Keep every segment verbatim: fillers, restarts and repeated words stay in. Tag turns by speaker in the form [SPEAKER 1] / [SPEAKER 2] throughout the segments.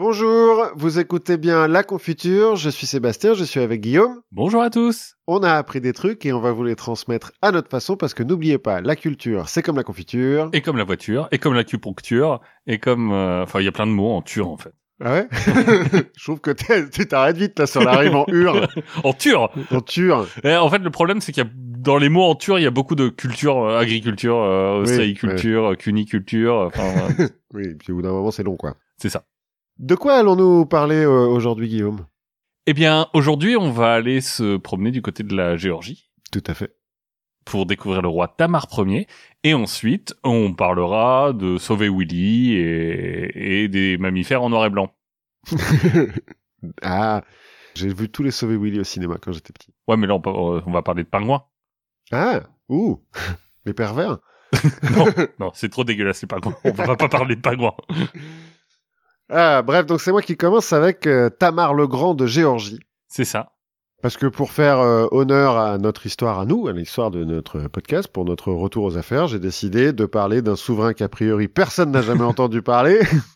[SPEAKER 1] Bonjour, vous écoutez bien La Confiture, je suis Sébastien, je suis avec Guillaume.
[SPEAKER 2] Bonjour à tous.
[SPEAKER 1] On a appris des trucs et on va vous les transmettre à notre façon parce que n'oubliez pas, la culture, c'est comme la confiture.
[SPEAKER 2] Et comme la voiture, et comme l'acupuncture, et comme... euh, Enfin, il y a plein de mots en ture, en fait.
[SPEAKER 1] Ah ouais. Je trouve que t'es- tu t'arrêtes vite là sur la rime en ur.
[SPEAKER 2] En ture.
[SPEAKER 1] En ture.
[SPEAKER 2] Et en fait, le problème, c'est qu'il y a dans les mots en ture, il y a beaucoup de culture, euh, agriculture, euh,
[SPEAKER 1] Oui,
[SPEAKER 2] ostréiculture, euh, cuniculture, enfin, euh,
[SPEAKER 1] Oui, et puis au bout d'un moment c'est long quoi.
[SPEAKER 2] c'est ça.
[SPEAKER 1] De quoi allons-nous parler euh, aujourd'hui Guillaume?
[SPEAKER 2] Eh bien, aujourd'hui, on va aller se promener du côté de la Géorgie
[SPEAKER 1] Tout à fait.
[SPEAKER 2] pour découvrir le roi Tamar Ier, et ensuite, on parlera de Sauver Willy et, et des mammifères en noir et blanc.
[SPEAKER 1] Ah, j'ai vu tous les Sauver Willy au cinéma quand j'étais petit.
[SPEAKER 2] Ouais, mais là, on, peut- on va parler de pingouins.
[SPEAKER 1] Ah, ouh, les pervers.
[SPEAKER 2] Non, non, c'est trop dégueulasse les pingouins. On va pas parler de pingouins.
[SPEAKER 1] Ah, bref, donc c'est moi qui commence avec euh, Tamar le Grand de Géorgie.
[SPEAKER 2] C'est ça.
[SPEAKER 1] Parce que pour faire euh, honneur à notre histoire à nous, à l'histoire de notre podcast, pour notre retour aux affaires, j'ai décidé de parler d'un souverain qu'a priori personne n'a jamais entendu parler.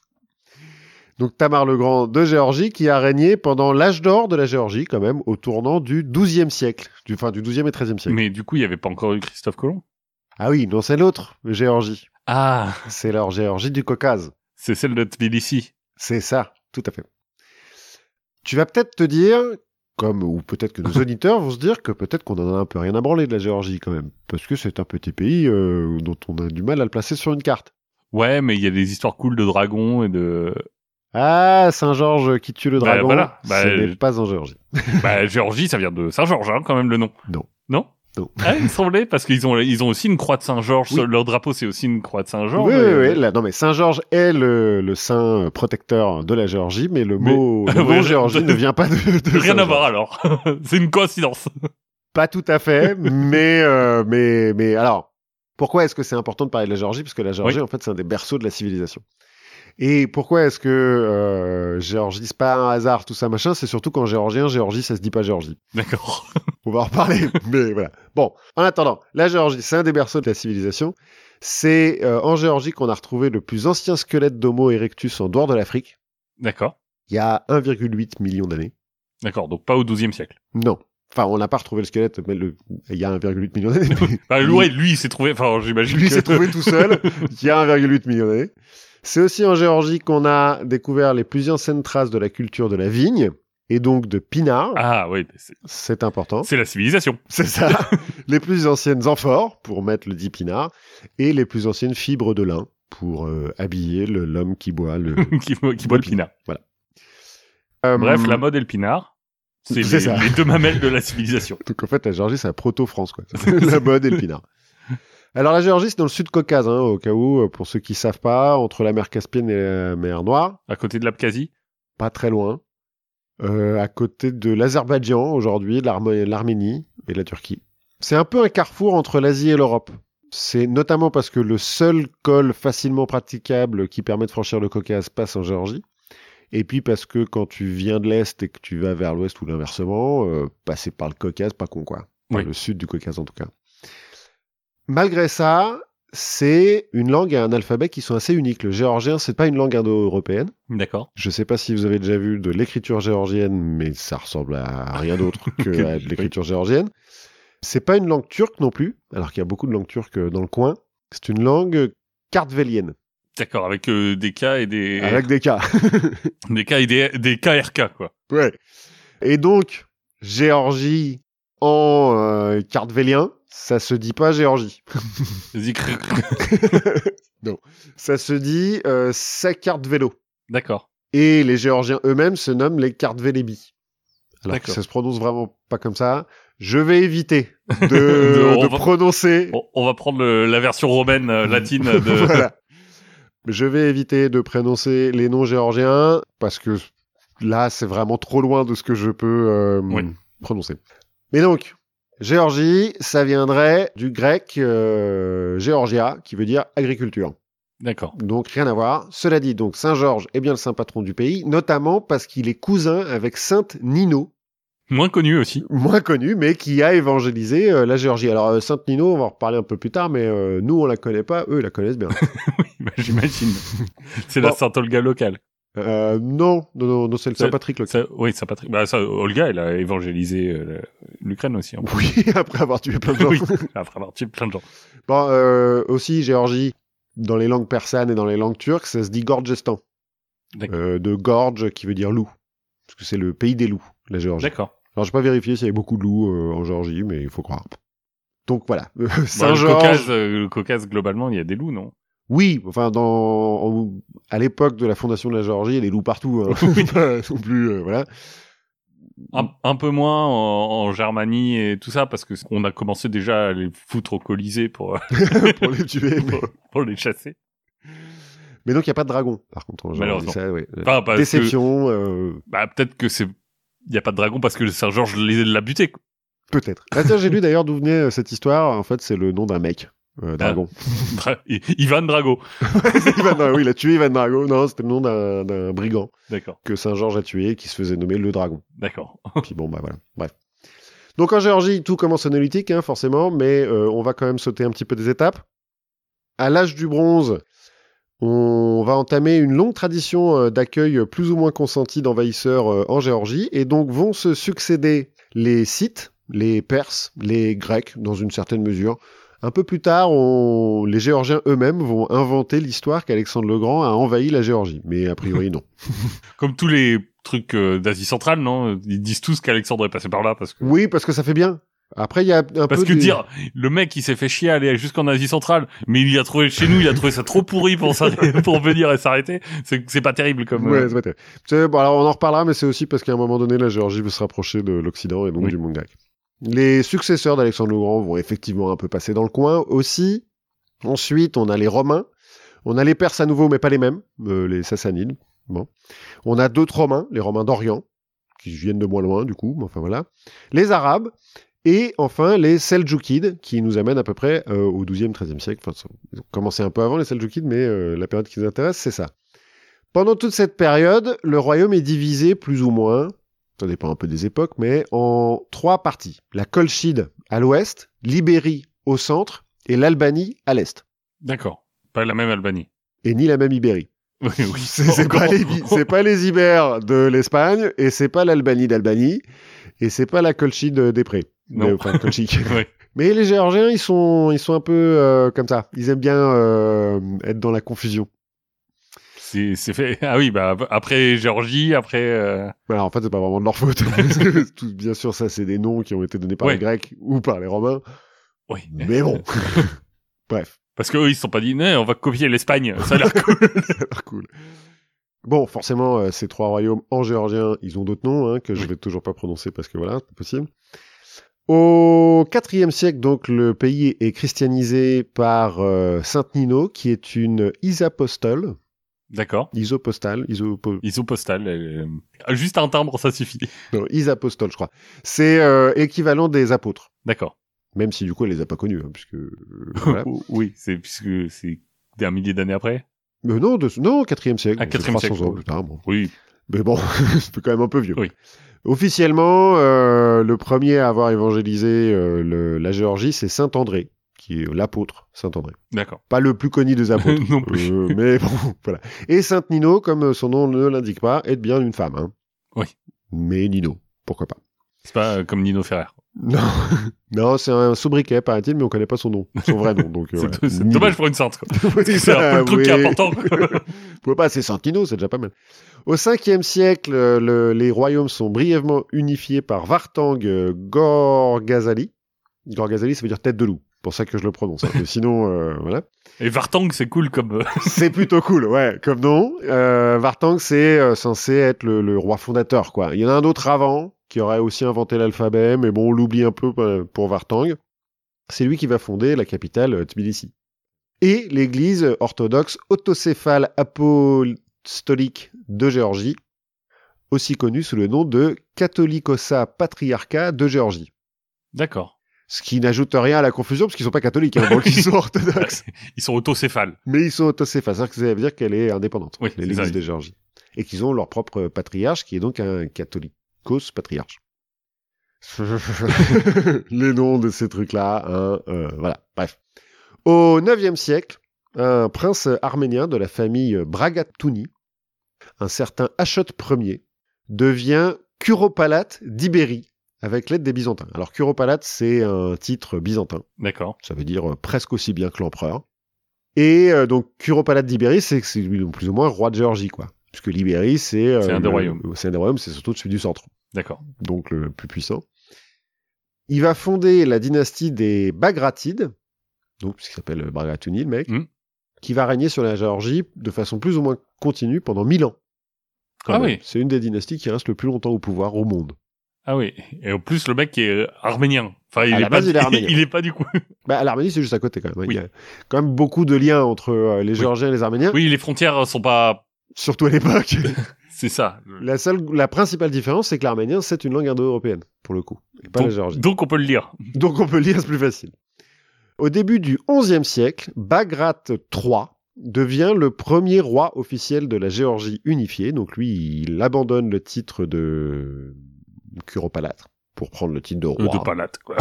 [SPEAKER 1] Donc Tamar le Grand de Géorgie, qui a régné pendant l'âge d'or de la Géorgie, quand même, au tournant du douzième siècle. Du, enfin, du douzième et treizième siècle.
[SPEAKER 2] Mais du coup, il y avait pas encore eu Christophe Colomb.
[SPEAKER 1] Ah oui, non, c'est l'autre, Géorgie.
[SPEAKER 2] Ah,
[SPEAKER 1] C'est leur Géorgie du Caucase.
[SPEAKER 2] c'est celle de Tbilissi.
[SPEAKER 1] C'est ça, tout à fait. Tu vas peut-être te dire, comme, ou peut-être que nos auditeurs vont se dire que peut-être qu'on en a un peu rien à branler de la Géorgie quand même, parce que c'est un petit pays euh, dont on a du mal à le placer sur une carte.
[SPEAKER 2] Ouais, mais il y a des histoires cool de dragons et de...
[SPEAKER 1] Ah, Saint-Georges qui tue le
[SPEAKER 2] Bah,
[SPEAKER 1] dragon,
[SPEAKER 2] voilà. Bah,
[SPEAKER 1] ce
[SPEAKER 2] euh,
[SPEAKER 1] n'est pas en Géorgie.
[SPEAKER 2] Bah, Géorgie, ça vient de Saint-Georges, hein, quand même, le nom.
[SPEAKER 1] Non.
[SPEAKER 2] Non?
[SPEAKER 1] Non.
[SPEAKER 2] Ah, il me semblait, parce qu'ils ont, ils ont aussi une croix de Saint-Georges.
[SPEAKER 1] Oui.
[SPEAKER 2] Leur drapeau, c'est aussi une croix de Saint-Georges.
[SPEAKER 1] Oui, oui,
[SPEAKER 2] euh,
[SPEAKER 1] oui. Là, non, mais Saint-Georges est le, le saint protecteur de la Géorgie, mais le
[SPEAKER 2] Mais-
[SPEAKER 1] mot, le
[SPEAKER 2] Ouais,
[SPEAKER 1] mot Géorgie
[SPEAKER 2] de-
[SPEAKER 1] ne vient pas de, de
[SPEAKER 2] Rien à
[SPEAKER 1] Saint-Georges.
[SPEAKER 2] voir, alors. C'est une coïncidence.
[SPEAKER 1] Pas tout à fait, mais, euh, mais, mais alors, pourquoi est-ce que c'est important de parler de la Géorgie? Parce que la Géorgie,
[SPEAKER 2] Oui.
[SPEAKER 1] en fait, c'est un des berceaux de la civilisation. Et pourquoi est-ce que euh, Géorgie, c'est pas un hasard, tout ça, machin? C'est surtout qu'en géorgien, Géorgie, ça se dit pas Géorgie.
[SPEAKER 2] D'accord.
[SPEAKER 1] On va en reparler, mais voilà. Bon, en attendant, la Géorgie, c'est un des berceaux de la civilisation. C'est euh, en Géorgie qu'on a retrouvé le plus ancien squelette d'Homo erectus en dehors de l'Afrique,
[SPEAKER 2] D'accord.
[SPEAKER 1] il y a un virgule huit million d'années.
[SPEAKER 2] D'accord. Donc, pas au douzième siècle.
[SPEAKER 1] Non. Enfin, on n'a pas retrouvé le squelette, mais le... il y a un virgule huit million d'années. mais-
[SPEAKER 2] Bah, ouais, lui, il s'est trouvé, enfin, j'imagine
[SPEAKER 1] Lui
[SPEAKER 2] que...
[SPEAKER 1] s'est trouvé tout seul, il y a un virgule huit million d'années. C'est aussi en Géorgie qu'on a découvert les plus anciennes traces de la culture de la vigne, et donc de pinard.
[SPEAKER 2] Ah, oui, c'est,
[SPEAKER 1] C'est important.
[SPEAKER 2] c'est la civilisation.
[SPEAKER 1] C'est ça. Les plus anciennes amphores, pour mettre le dit pinard, et les plus anciennes fibres de lin, pour euh, habiller le- l'homme qui boit le...
[SPEAKER 2] qui, qui boit le pinard.
[SPEAKER 1] Euh,
[SPEAKER 2] Bref, la mode et le pinard, c'est,
[SPEAKER 1] C'est
[SPEAKER 2] les,
[SPEAKER 1] ça.
[SPEAKER 2] les deux mamelles de la civilisation.
[SPEAKER 1] Donc en fait, la Géorgie, c'est la proto-France, quoi. La mode et le pinard. Alors la Géorgie, c'est dans le sud Caucase, hein, au cas où, euh, pour ceux qui savent pas, entre la mer Caspienne et la mer Noire,
[SPEAKER 2] À côté de l'Abkhazie.
[SPEAKER 1] pas très loin, euh, à côté de l'Azerbaïdjan aujourd'hui, de l'Arm- l'Arménie et de la Turquie. C'est un peu un carrefour entre l'Asie et l'Europe. C'est notamment parce que le seul col facilement praticable qui permet de franchir le Caucase passe en Géorgie. Et puis parce que quand tu viens de l'Est et que tu vas vers l'Ouest ou l'inversement, euh, passer par le Caucase, pas con quoi. Enfin,
[SPEAKER 2] Oui.
[SPEAKER 1] le sud du Caucase en tout cas. Malgré ça, c'est une langue et un alphabet qui sont assez uniques. Le géorgien, c'est pas une langue indo-européenne.
[SPEAKER 2] D'accord.
[SPEAKER 1] Je sais pas si vous avez déjà vu de l'écriture géorgienne, mais ça ressemble à rien d'autre que
[SPEAKER 2] Que-
[SPEAKER 1] à de l'écriture géorgienne. C'est pas une langue turque non plus, alors qu'il y a beaucoup de langues turques dans le coin. C'est une langue kartvélienne,
[SPEAKER 2] D'accord, avec euh, des K et des...
[SPEAKER 1] avec des cas.
[SPEAKER 2] Des K et des, des K R K, quoi.
[SPEAKER 1] Ouais. Et donc, Géorgie en euh, kartvélien, ça se dit pas Géorgie.
[SPEAKER 2] Vas-y, crrr, crrr.
[SPEAKER 1] Non. Ça se dit euh, Sakartvélo.
[SPEAKER 2] D'accord.
[SPEAKER 1] Et les Géorgiens eux-mêmes se nomment les Kartvélébi. Alors que
[SPEAKER 2] D'accord.
[SPEAKER 1] ça se prononce vraiment pas comme ça. Je vais éviter de,
[SPEAKER 2] De-
[SPEAKER 1] de
[SPEAKER 2] on va-
[SPEAKER 1] prononcer.
[SPEAKER 2] On, on va prendre le- la version romaine euh, latine de...
[SPEAKER 1] Voilà. Je vais éviter de prononcer les noms géorgiens parce que là, c'est vraiment trop loin de ce que je peux euh,
[SPEAKER 2] Oui.
[SPEAKER 1] prononcer. Mais donc, Géorgie, ça viendrait du grec euh, Géorgia, qui veut dire agriculture.
[SPEAKER 2] D'accord.
[SPEAKER 1] Donc rien à voir. Cela dit, donc Saint-Georges est bien le saint patron du pays, notamment parce qu'il est cousin avec Sainte Nino,
[SPEAKER 2] Moins connu aussi.
[SPEAKER 1] moins connu, mais qui a évangélisé euh, la Géorgie. Alors euh, Sainte Nino, on va en reparler un peu plus tard, mais euh, nous on la connaît pas, eux ils la connaissent bien.
[SPEAKER 2] Oui, bah, j'imagine. C'est la
[SPEAKER 1] Bon.
[SPEAKER 2] Saint-Olga locale.
[SPEAKER 1] Euh, non, non, non, non, c'est le Saint-Patrick. Le...
[SPEAKER 2] Ça, oui, Saint-Patrick. Bah, ça, Olga, elle a évangélisé euh, l'Ukraine aussi. En
[SPEAKER 1] oui, après avoir tué plein de gens.
[SPEAKER 2] oui, après avoir tué plein de gens.
[SPEAKER 1] Bon, euh, aussi, Géorgie, dans les langues persanes et dans les langues turques, ça se dit Gorgestan. Euh, de Gorge, qui veut dire loup. Parce que c'est le pays des loups, la Géorgie.
[SPEAKER 2] D'accord.
[SPEAKER 1] Alors, j'ai pas vérifié s'il y avait beaucoup de loups euh, en Géorgie, mais il faut croire. Donc, voilà.
[SPEAKER 2] Saint-Georges. Bon, le, Caucase, euh, le Caucase, globalement, il y a des loups, non?
[SPEAKER 1] Oui, enfin, dans, en, à l'époque de la fondation de la Géorgie, il y a des loups partout. Hein. Oui. non plus, euh, voilà.
[SPEAKER 2] Un, un peu moins en, en Germanie et tout ça, parce que on a commencé déjà à les foutre au Colisée pour,
[SPEAKER 1] pour les tuer,
[SPEAKER 2] pour, pour les chasser.
[SPEAKER 1] Mais donc, il n'y a pas de dragon, par contre. En
[SPEAKER 2] Malheureusement.
[SPEAKER 1] Ça, ouais.
[SPEAKER 2] Enfin,
[SPEAKER 1] Déception.
[SPEAKER 2] Que,
[SPEAKER 1] euh...
[SPEAKER 2] bah, peut-être que c'est, il n'y a pas de dragon parce que Saint-Georges l'a buté, quoi.
[SPEAKER 1] Peut-être. Ah, tiens, j'ai lu d'ailleurs d'où venait cette histoire. En fait, c'est le nom d'un mec. Euh, Dragon.
[SPEAKER 2] Ah, Ivan Drago.
[SPEAKER 1] Ivan, oui, il a tué Ivan Drago. Non, c'était le nom d'un, d'un brigand.
[SPEAKER 2] D'accord.
[SPEAKER 1] Que Saint-Georges a tué, qui se faisait nommer le Dragon.
[SPEAKER 2] D'accord.
[SPEAKER 1] Puis bon, bah voilà. Bref. Donc en Géorgie, tout commence en néolithique, hein, forcément, mais euh, on va quand même sauter un petit peu des étapes. À l'âge du bronze, on va entamer une longue tradition euh, d'accueil plus ou moins consenti d'envahisseurs euh, en Géorgie, et donc vont se succéder les Scythes, les Perses, les Grecs, dans une certaine mesure. Un peu plus tard, on... les Géorgiens eux-mêmes vont inventer l'histoire qu'Alexandre le Grand a envahi la Géorgie. Mais a priori, non.
[SPEAKER 2] Comme tous les trucs euh, d'Asie centrale, non? Ils disent tous qu'Alexandre est passé par là parce que...
[SPEAKER 1] Oui, parce que ça fait bien. Après, il y a un
[SPEAKER 2] parce peu...
[SPEAKER 1] Parce
[SPEAKER 2] que
[SPEAKER 1] des...
[SPEAKER 2] dire, le mec, il s'est fait chier à aller jusqu'en Asie centrale, mais il y a trouvé, chez nous, il a trouvé ça trop pourri pour, pour venir et s'arrêter. C'est, c'est pas terrible comme...
[SPEAKER 1] Ouais,
[SPEAKER 2] euh...
[SPEAKER 1] c'est pas terrible. C'est... Bon, alors on en reparlera, mais c'est aussi parce qu'à un moment donné, la Géorgie veut se rapprocher de l'Occident et donc oui. du monde grec. Les successeurs d'Alexandre le Grand vont effectivement un peu passer dans le coin aussi. Ensuite, on a les Romains. On a les Perses à nouveau, mais pas les mêmes, euh, les Sassanides. Bon. On a d'autres Romains, les Romains d'Orient, qui viennent de moins loin, du coup. Enfin, voilà. Les Arabes. Et enfin, les Seldjoukides, qui nous amènent à peu près euh, au douzième, treizième siècle. Enfin, ils ont commencé un peu avant, les Seldjoukides, mais euh, la période qui nous intéresse, c'est ça. Pendant toute cette période, le royaume est divisé, plus ou moins... ça dépend un peu des époques, mais en trois parties. La Colchide à l'ouest, l'Ibérie au centre et l'Albanie à l'est.
[SPEAKER 2] D'accord. Pas la même Albanie.
[SPEAKER 1] Et ni la même Ibérie.
[SPEAKER 2] Oui, oui.
[SPEAKER 1] C'est, c'est, pas les, c'est pas les Ibères de l'Espagne, et c'est pas l'Albanie d'Albanie, et c'est pas la Colchide des Prés.
[SPEAKER 2] Non.
[SPEAKER 1] Mais, enfin, Colchide.
[SPEAKER 2] Oui.
[SPEAKER 1] Mais les Géorgiens, ils sont, ils sont un peu euh, comme ça. Ils aiment bien euh, être dans la confusion.
[SPEAKER 2] C'est, c'est fait. Ah oui, bah après Géorgie, après. Euh...
[SPEAKER 1] Voilà, en fait, c'est pas vraiment de leur faute. Tout, bien sûr, ça, c'est des noms qui ont été donnés par
[SPEAKER 2] ouais.
[SPEAKER 1] les Grecs ou par les Romains.
[SPEAKER 2] Oui.
[SPEAKER 1] Mais bon. Bref.
[SPEAKER 2] Parce qu'eux, ils se sont pas dit, non, on va copier l'Espagne. Ça a l'air cool.
[SPEAKER 1] Ça a l'air cool. Bon, forcément, euh, ces trois royaumes en géorgien, ils ont d'autres noms hein, que oui. je vais toujours pas prononcer parce que voilà, c'est pas possible. Au quatrième siècle, donc, le pays est christianisé par euh, Sainte Nino, qui est une isapostole.
[SPEAKER 2] D'accord.
[SPEAKER 1] Isopostale. Isopo...
[SPEAKER 2] Isopostale. Euh... Juste un timbre, ça suffit.
[SPEAKER 1] Non, isapostole, je crois. C'est euh, équivalent des apôtres.
[SPEAKER 2] D'accord.
[SPEAKER 1] Même si, du coup, elle les a pas connus, hein, puisque... Euh, voilà.
[SPEAKER 2] oui, c'est puisque c'est un millier d'années après.
[SPEAKER 1] Mais non, de... non, quatrième siècle.
[SPEAKER 2] Ah, quatrième siècle.
[SPEAKER 1] ans plus tard, bon.
[SPEAKER 2] Oui.
[SPEAKER 1] Mais bon, c'est quand même un peu vieux.
[SPEAKER 2] Oui.
[SPEAKER 1] Officiellement, euh, le premier à avoir évangélisé euh, le, la Géorgie, c'est Saint André, qui est l'apôtre Saint André.
[SPEAKER 2] D'accord.
[SPEAKER 1] Pas le plus connu des apôtres.
[SPEAKER 2] non plus.
[SPEAKER 1] Euh, mais bon, voilà. Et Sainte Nino, comme son nom ne l'indique pas, est bien une femme. Hein.
[SPEAKER 2] Oui.
[SPEAKER 1] Mais Nino, pourquoi pas.
[SPEAKER 2] C'est pas euh, comme Nino Ferrer.
[SPEAKER 1] Non, non, c'est un sobriquet, paraît-il, mais on connaît pas son nom, son vrai nom. Donc, euh,
[SPEAKER 2] c'est
[SPEAKER 1] voilà.
[SPEAKER 2] c'est dommage pour une sainte. Quoi.
[SPEAKER 1] c'est,
[SPEAKER 2] c'est un peu le truc
[SPEAKER 1] oui.
[SPEAKER 2] qui est important.
[SPEAKER 1] Pourquoi pas, c'est Saint Nino, c'est déjà pas mal. Au cinquième siècle, le, les royaumes sont brièvement unifiés par Vartang Gorgazali. Gorgazali, ça veut dire tête de loup. C'est pour ça que je le prononce. Hein. Mais sinon, euh, voilà.
[SPEAKER 2] Et Vartang, c'est cool comme...
[SPEAKER 1] c'est plutôt cool, ouais, comme nom. Euh, Vartang, c'est euh, censé être le, le roi fondateur, quoi. Il y en a un autre avant, qui aurait aussi inventé l'alphabet, mais bon, on l'oublie un peu pour Vartang. C'est lui qui va fonder la capitale, Tbilissi. Et l'église orthodoxe autocéphale apostolique de Géorgie, aussi connue sous le nom de Catholicosa Patriarcat de Géorgie.
[SPEAKER 2] D'accord.
[SPEAKER 1] Ce qui n'ajoute rien à la confusion, parce qu'ils sont pas catholiques, hein, donc ils sont orthodoxes.
[SPEAKER 2] Ils sont autocéphales.
[SPEAKER 1] Mais ils sont autocéphales, c'est-à-dire que ça veut dire qu'elle est indépendante,
[SPEAKER 2] oui,
[SPEAKER 1] l'église de Géorgie. Et qu'ils ont leur propre patriarche, qui est donc un catholicos patriarche. Les noms de ces trucs-là, hein, euh, voilà, bref. Au neuvième siècle, un prince arménien de la famille Bragatouni, un certain Achote Ier devient curopalate d'Ibérie avec l'aide des Byzantins. Alors curopalate, c'est un titre byzantin.
[SPEAKER 2] D'accord.
[SPEAKER 1] Ça veut dire euh, presque aussi bien que l'empereur. Et euh, donc curopalate d'Ibérie, c'est que c'est plus ou moins roi de Géorgie, quoi. Puisque l'Ibérie, c'est... Euh,
[SPEAKER 2] c'est un des
[SPEAKER 1] le,
[SPEAKER 2] royaumes.
[SPEAKER 1] C'est un des royaumes, c'est surtout celui du centre.
[SPEAKER 2] D'accord.
[SPEAKER 1] Donc le plus puissant. Il va fonder la dynastie des Bagratides, donc ce qui s'appelle Bagratouni, le mec,
[SPEAKER 2] mmh.
[SPEAKER 1] qui va régner sur la Géorgie de façon plus ou moins continue pendant mille ans.
[SPEAKER 2] Ah oui.
[SPEAKER 1] C'est une des dynasties qui reste le plus longtemps au pouvoir au monde.
[SPEAKER 2] Ah oui. Et en plus, le mec est arménien. Enfin, il
[SPEAKER 1] à
[SPEAKER 2] est
[SPEAKER 1] la
[SPEAKER 2] pas,
[SPEAKER 1] base, il est arménien.
[SPEAKER 2] Il est pas du coup.
[SPEAKER 1] Bah, l'Arménie, c'est juste à côté quand même.
[SPEAKER 2] Oui.
[SPEAKER 1] Il y a quand même beaucoup de liens entre euh, les Géorgiens oui. et les Arméniens.
[SPEAKER 2] Oui, les frontières sont pas...
[SPEAKER 1] Surtout à l'époque.
[SPEAKER 2] C'est ça.
[SPEAKER 1] La seule, la principale différence, c'est que l'arménien, c'est une langue indo-européenne, pour le coup, et pas
[SPEAKER 2] donc,
[SPEAKER 1] la Géorgie.
[SPEAKER 2] Donc on peut le lire.
[SPEAKER 1] Donc on peut le lire, c'est plus facile. Au début du onzième siècle, Bagrat trois devient le premier roi officiel de la Géorgie unifiée. Donc lui, il abandonne le titre de curopalate pour prendre le titre de roi.
[SPEAKER 2] De palate, quoi.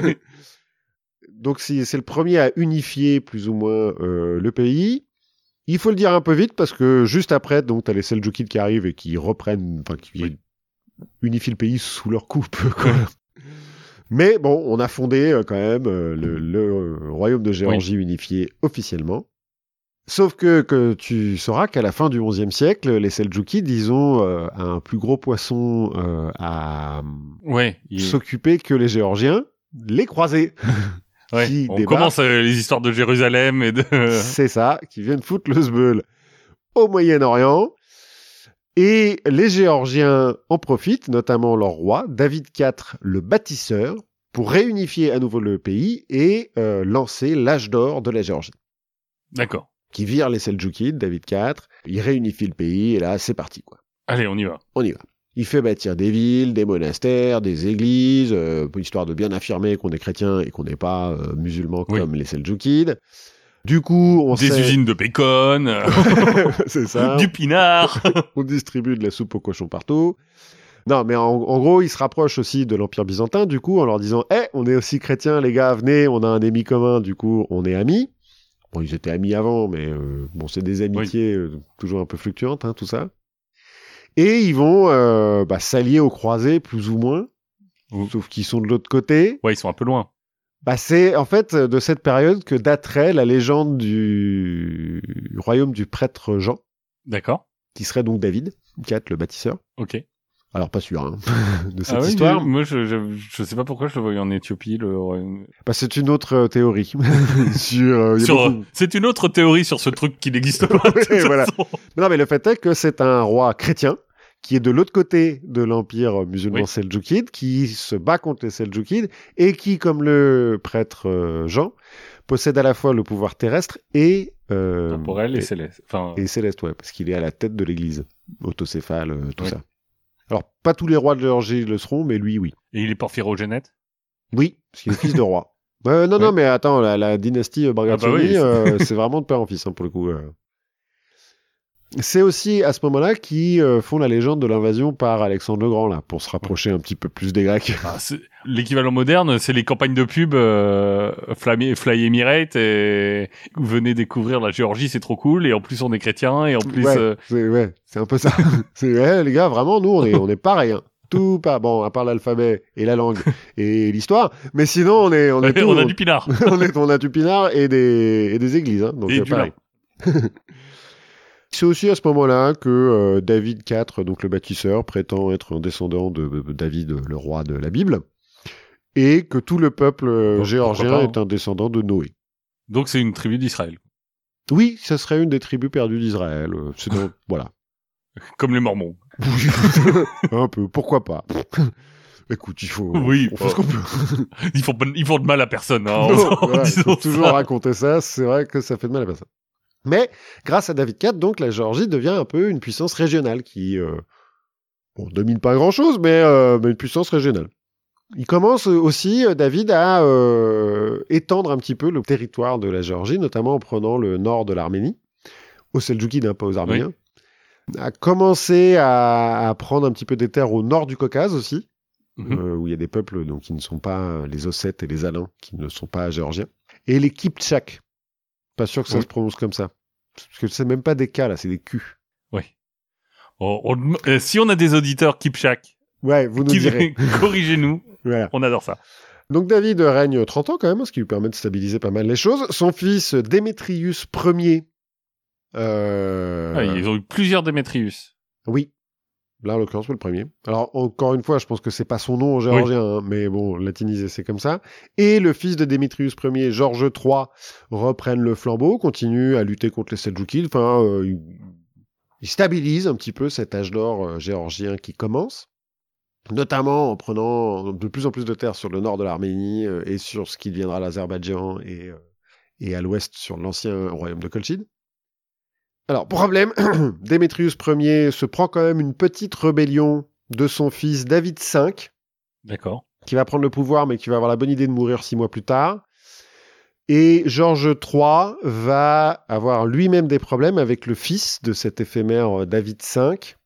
[SPEAKER 1] Donc c'est, c'est le premier à unifier plus ou moins euh, le pays. Il faut le dire un peu vite parce que juste après, donc t'as les Seldjoukides qui arrivent et qui reprennent, enfin qui oui. unifient le pays sous leur coupe, quoi. Mais bon, on a fondé euh, quand même euh, le, le euh, royaume de Géorgie oui. unifié officiellement. Sauf que, que tu sauras qu'à la fin du onzième siècle, les Seldjoukides, ils ont euh, un plus gros poisson euh, à
[SPEAKER 2] ouais, il...
[SPEAKER 1] s'occuper que les Géorgiens, les croisés.
[SPEAKER 2] Ouais, on débarque. Commence euh, les histoires de Jérusalem et de...
[SPEAKER 1] C'est ça, qui viennent foutre le zbeul au Moyen-Orient. Et les Géorgiens en profitent, notamment leur roi, David quatre, le bâtisseur, pour réunifier à nouveau le pays et euh, lancer l'âge d'or de la Géorgie.
[SPEAKER 2] D'accord.
[SPEAKER 1] Qui vire les Seldjoukides, David quatre, il réunifie le pays, et là, c'est parti, quoi.
[SPEAKER 2] Allez, on y va.
[SPEAKER 1] On y va. Il fait bâtir des villes, des monastères, des églises, euh, histoire de bien affirmer qu'on est chrétien et qu'on n'est pas euh, musulman oui. comme les Seldjoukides. Du coup, on
[SPEAKER 2] des
[SPEAKER 1] sait...
[SPEAKER 2] usines de bacon,
[SPEAKER 1] c'est ça.
[SPEAKER 2] Du pinard.
[SPEAKER 1] On distribue de la soupe aux cochons partout. Non, mais en, en gros, ils se rapprochent aussi de l'Empire byzantin, du coup, en leur disant « Eh, hey, on est aussi chrétiens, les gars, venez, on a un ennemi commun, du coup, on est amis. » Bon, ils étaient amis avant, mais euh, bon, c'est des amitiés oui. euh, toujours un peu fluctuantes, hein, tout ça. Et ils vont euh, bah, s'allier aux croisés, plus ou moins, mmh. sauf qu'ils sont de l'autre côté.
[SPEAKER 2] Ouais, ils sont un peu loin.
[SPEAKER 1] Bah, c'est en fait de cette période que daterait la légende du royaume du prêtre Jean.
[SPEAKER 2] D'accord.
[SPEAKER 1] Qui serait donc David quatre, le bâtisseur.
[SPEAKER 2] Ok.
[SPEAKER 1] Alors pas sûr hein, de cette
[SPEAKER 2] ah oui,
[SPEAKER 1] histoire.
[SPEAKER 2] Moi, je, je je sais pas pourquoi je le voyais en Éthiopie. Le royaume.
[SPEAKER 1] Bah, c'est une autre euh, théorie. sur, euh,
[SPEAKER 2] sur
[SPEAKER 1] beaucoup...
[SPEAKER 2] C'est une autre théorie sur ce truc qui n'existe pas.
[SPEAKER 1] ouais, voilà. Non, mais le fait est que c'est un roi chrétien qui est de l'autre côté de l'empire musulman oui. seldjoukide, qui se bat contre les Seldjoukides, et qui, comme le prêtre euh, Jean, possède à la fois le pouvoir terrestre et... Euh,
[SPEAKER 2] temporel et, et céleste. Enfin...
[SPEAKER 1] Et céleste, ouais, parce qu'il est à la tête de l'église, autocéphale, euh, tout
[SPEAKER 2] oui.
[SPEAKER 1] ça. Alors, pas tous les rois de Géorgie le seront, mais lui, oui.
[SPEAKER 2] Et il est porphyrogénète ?
[SPEAKER 1] Oui, parce qu'il est fils de roi. Euh, non, oui. non, mais attends, la, la dynastie Bagrationi, ah bah oui, euh, c'est vraiment de père en fils, hein, pour le coup. Euh. C'est aussi à ce moment-là qu'ils euh, font la légende de l'invasion par Alexandre le Grand, là, pour se rapprocher un petit peu plus des Grecs.
[SPEAKER 2] Ah, l'équivalent moderne, c'est les campagnes de pub euh, Fly, Fly Emirate, et vous venez découvrir la Géorgie, c'est trop cool, et en plus on est chrétiens, et en plus...
[SPEAKER 1] Ouais,
[SPEAKER 2] euh...
[SPEAKER 1] c'est, ouais, c'est un peu ça. c'est, ouais, les gars, vraiment, nous, on est, on est pareil, hein. Tout pas bon, à part l'alphabet et la langue et l'histoire, mais sinon on est on est tout,
[SPEAKER 2] on a du pinard.
[SPEAKER 1] on est on a du pinard et des et des églises, hein, donc
[SPEAKER 2] et
[SPEAKER 1] euh,
[SPEAKER 2] du
[SPEAKER 1] pareil. C'est aussi à ce moment-là que euh, David quatre, donc le bâtisseur, prétend être un descendant de, de David, le roi de la Bible, et que tout le peuple euh, géorgien pas, hein. est un descendant de Noé.
[SPEAKER 2] Donc c'est une tribu d'Israël.
[SPEAKER 1] Oui, ça serait une des tribus perdues d'Israël. C'est donc, voilà.
[SPEAKER 2] Comme les Mormons.
[SPEAKER 1] Un peu, pourquoi pas. Écoute, il faut,
[SPEAKER 2] oui,
[SPEAKER 1] on fait ce qu'on peut.
[SPEAKER 2] ils, font, ils font de mal à personne. Hein,
[SPEAKER 1] non, voilà, il faut
[SPEAKER 2] ça.
[SPEAKER 1] toujours raconter ça, c'est vrai que ça fait de mal à personne. Mais grâce à David quatre, donc, la Géorgie devient un peu une puissance régionale qui euh, bon, domine pas grand-chose, mais, euh, mais une puissance régionale. Il commence aussi, David, à euh, étendre un petit peu le territoire de la Géorgie, notamment en prenant le nord de l'Arménie, aux Seldjoukides, hein, pas aux Arméniens. Oui. A commencé à, à prendre un petit peu des terres au nord du Caucase aussi, mmh. euh, où il y a des peuples donc, qui ne sont pas les Ossètes et les Alains, qui ne sont pas géorgiens. Et les Kiptchaks. Pas sûr que ça oui. se prononce comme ça. Parce que c'est même pas des K, là, c'est des Q.
[SPEAKER 2] Oui. On, on, euh, si on a des auditeurs Kipchak,
[SPEAKER 1] Ouais, vous nous
[SPEAKER 2] qui,
[SPEAKER 1] direz.
[SPEAKER 2] corrigez-nous.
[SPEAKER 1] Voilà.
[SPEAKER 2] On adore ça.
[SPEAKER 1] Donc David règne trente ans quand même, ce qui lui permet de stabiliser pas mal les choses. Son fils Démétrius Ier. Euh...
[SPEAKER 2] Ah, ils ont eu plusieurs Démétrius.
[SPEAKER 1] Oui. Là, en l'occurrence, c'est le premier. Alors, encore une fois, je pense que c'est pas son nom en géorgien, oui. hein, mais bon, latinisé, c'est comme ça. Et le fils de Démétrius Ier, Georges trois, reprennent le flambeau, continuent à lutter contre les Seldjoukides. Enfin, euh, ils, ils stabilisent un petit peu cet âge d'or euh, géorgien qui commence, notamment en prenant de plus en plus de terres sur le nord de l'Arménie euh, et sur ce qui deviendra l'Azerbaïdjan et, euh, et à l'ouest sur l'ancien royaume de Colchide. Alors, problème, Démétrius Ier se prend quand même une petite rébellion de son fils David cinq.
[SPEAKER 2] D'accord.
[SPEAKER 1] Qui va prendre le pouvoir, mais qui va avoir la bonne idée de mourir six mois plus tard. Et Georges trois va avoir lui-même des problèmes avec le fils de cet éphémère David cinq,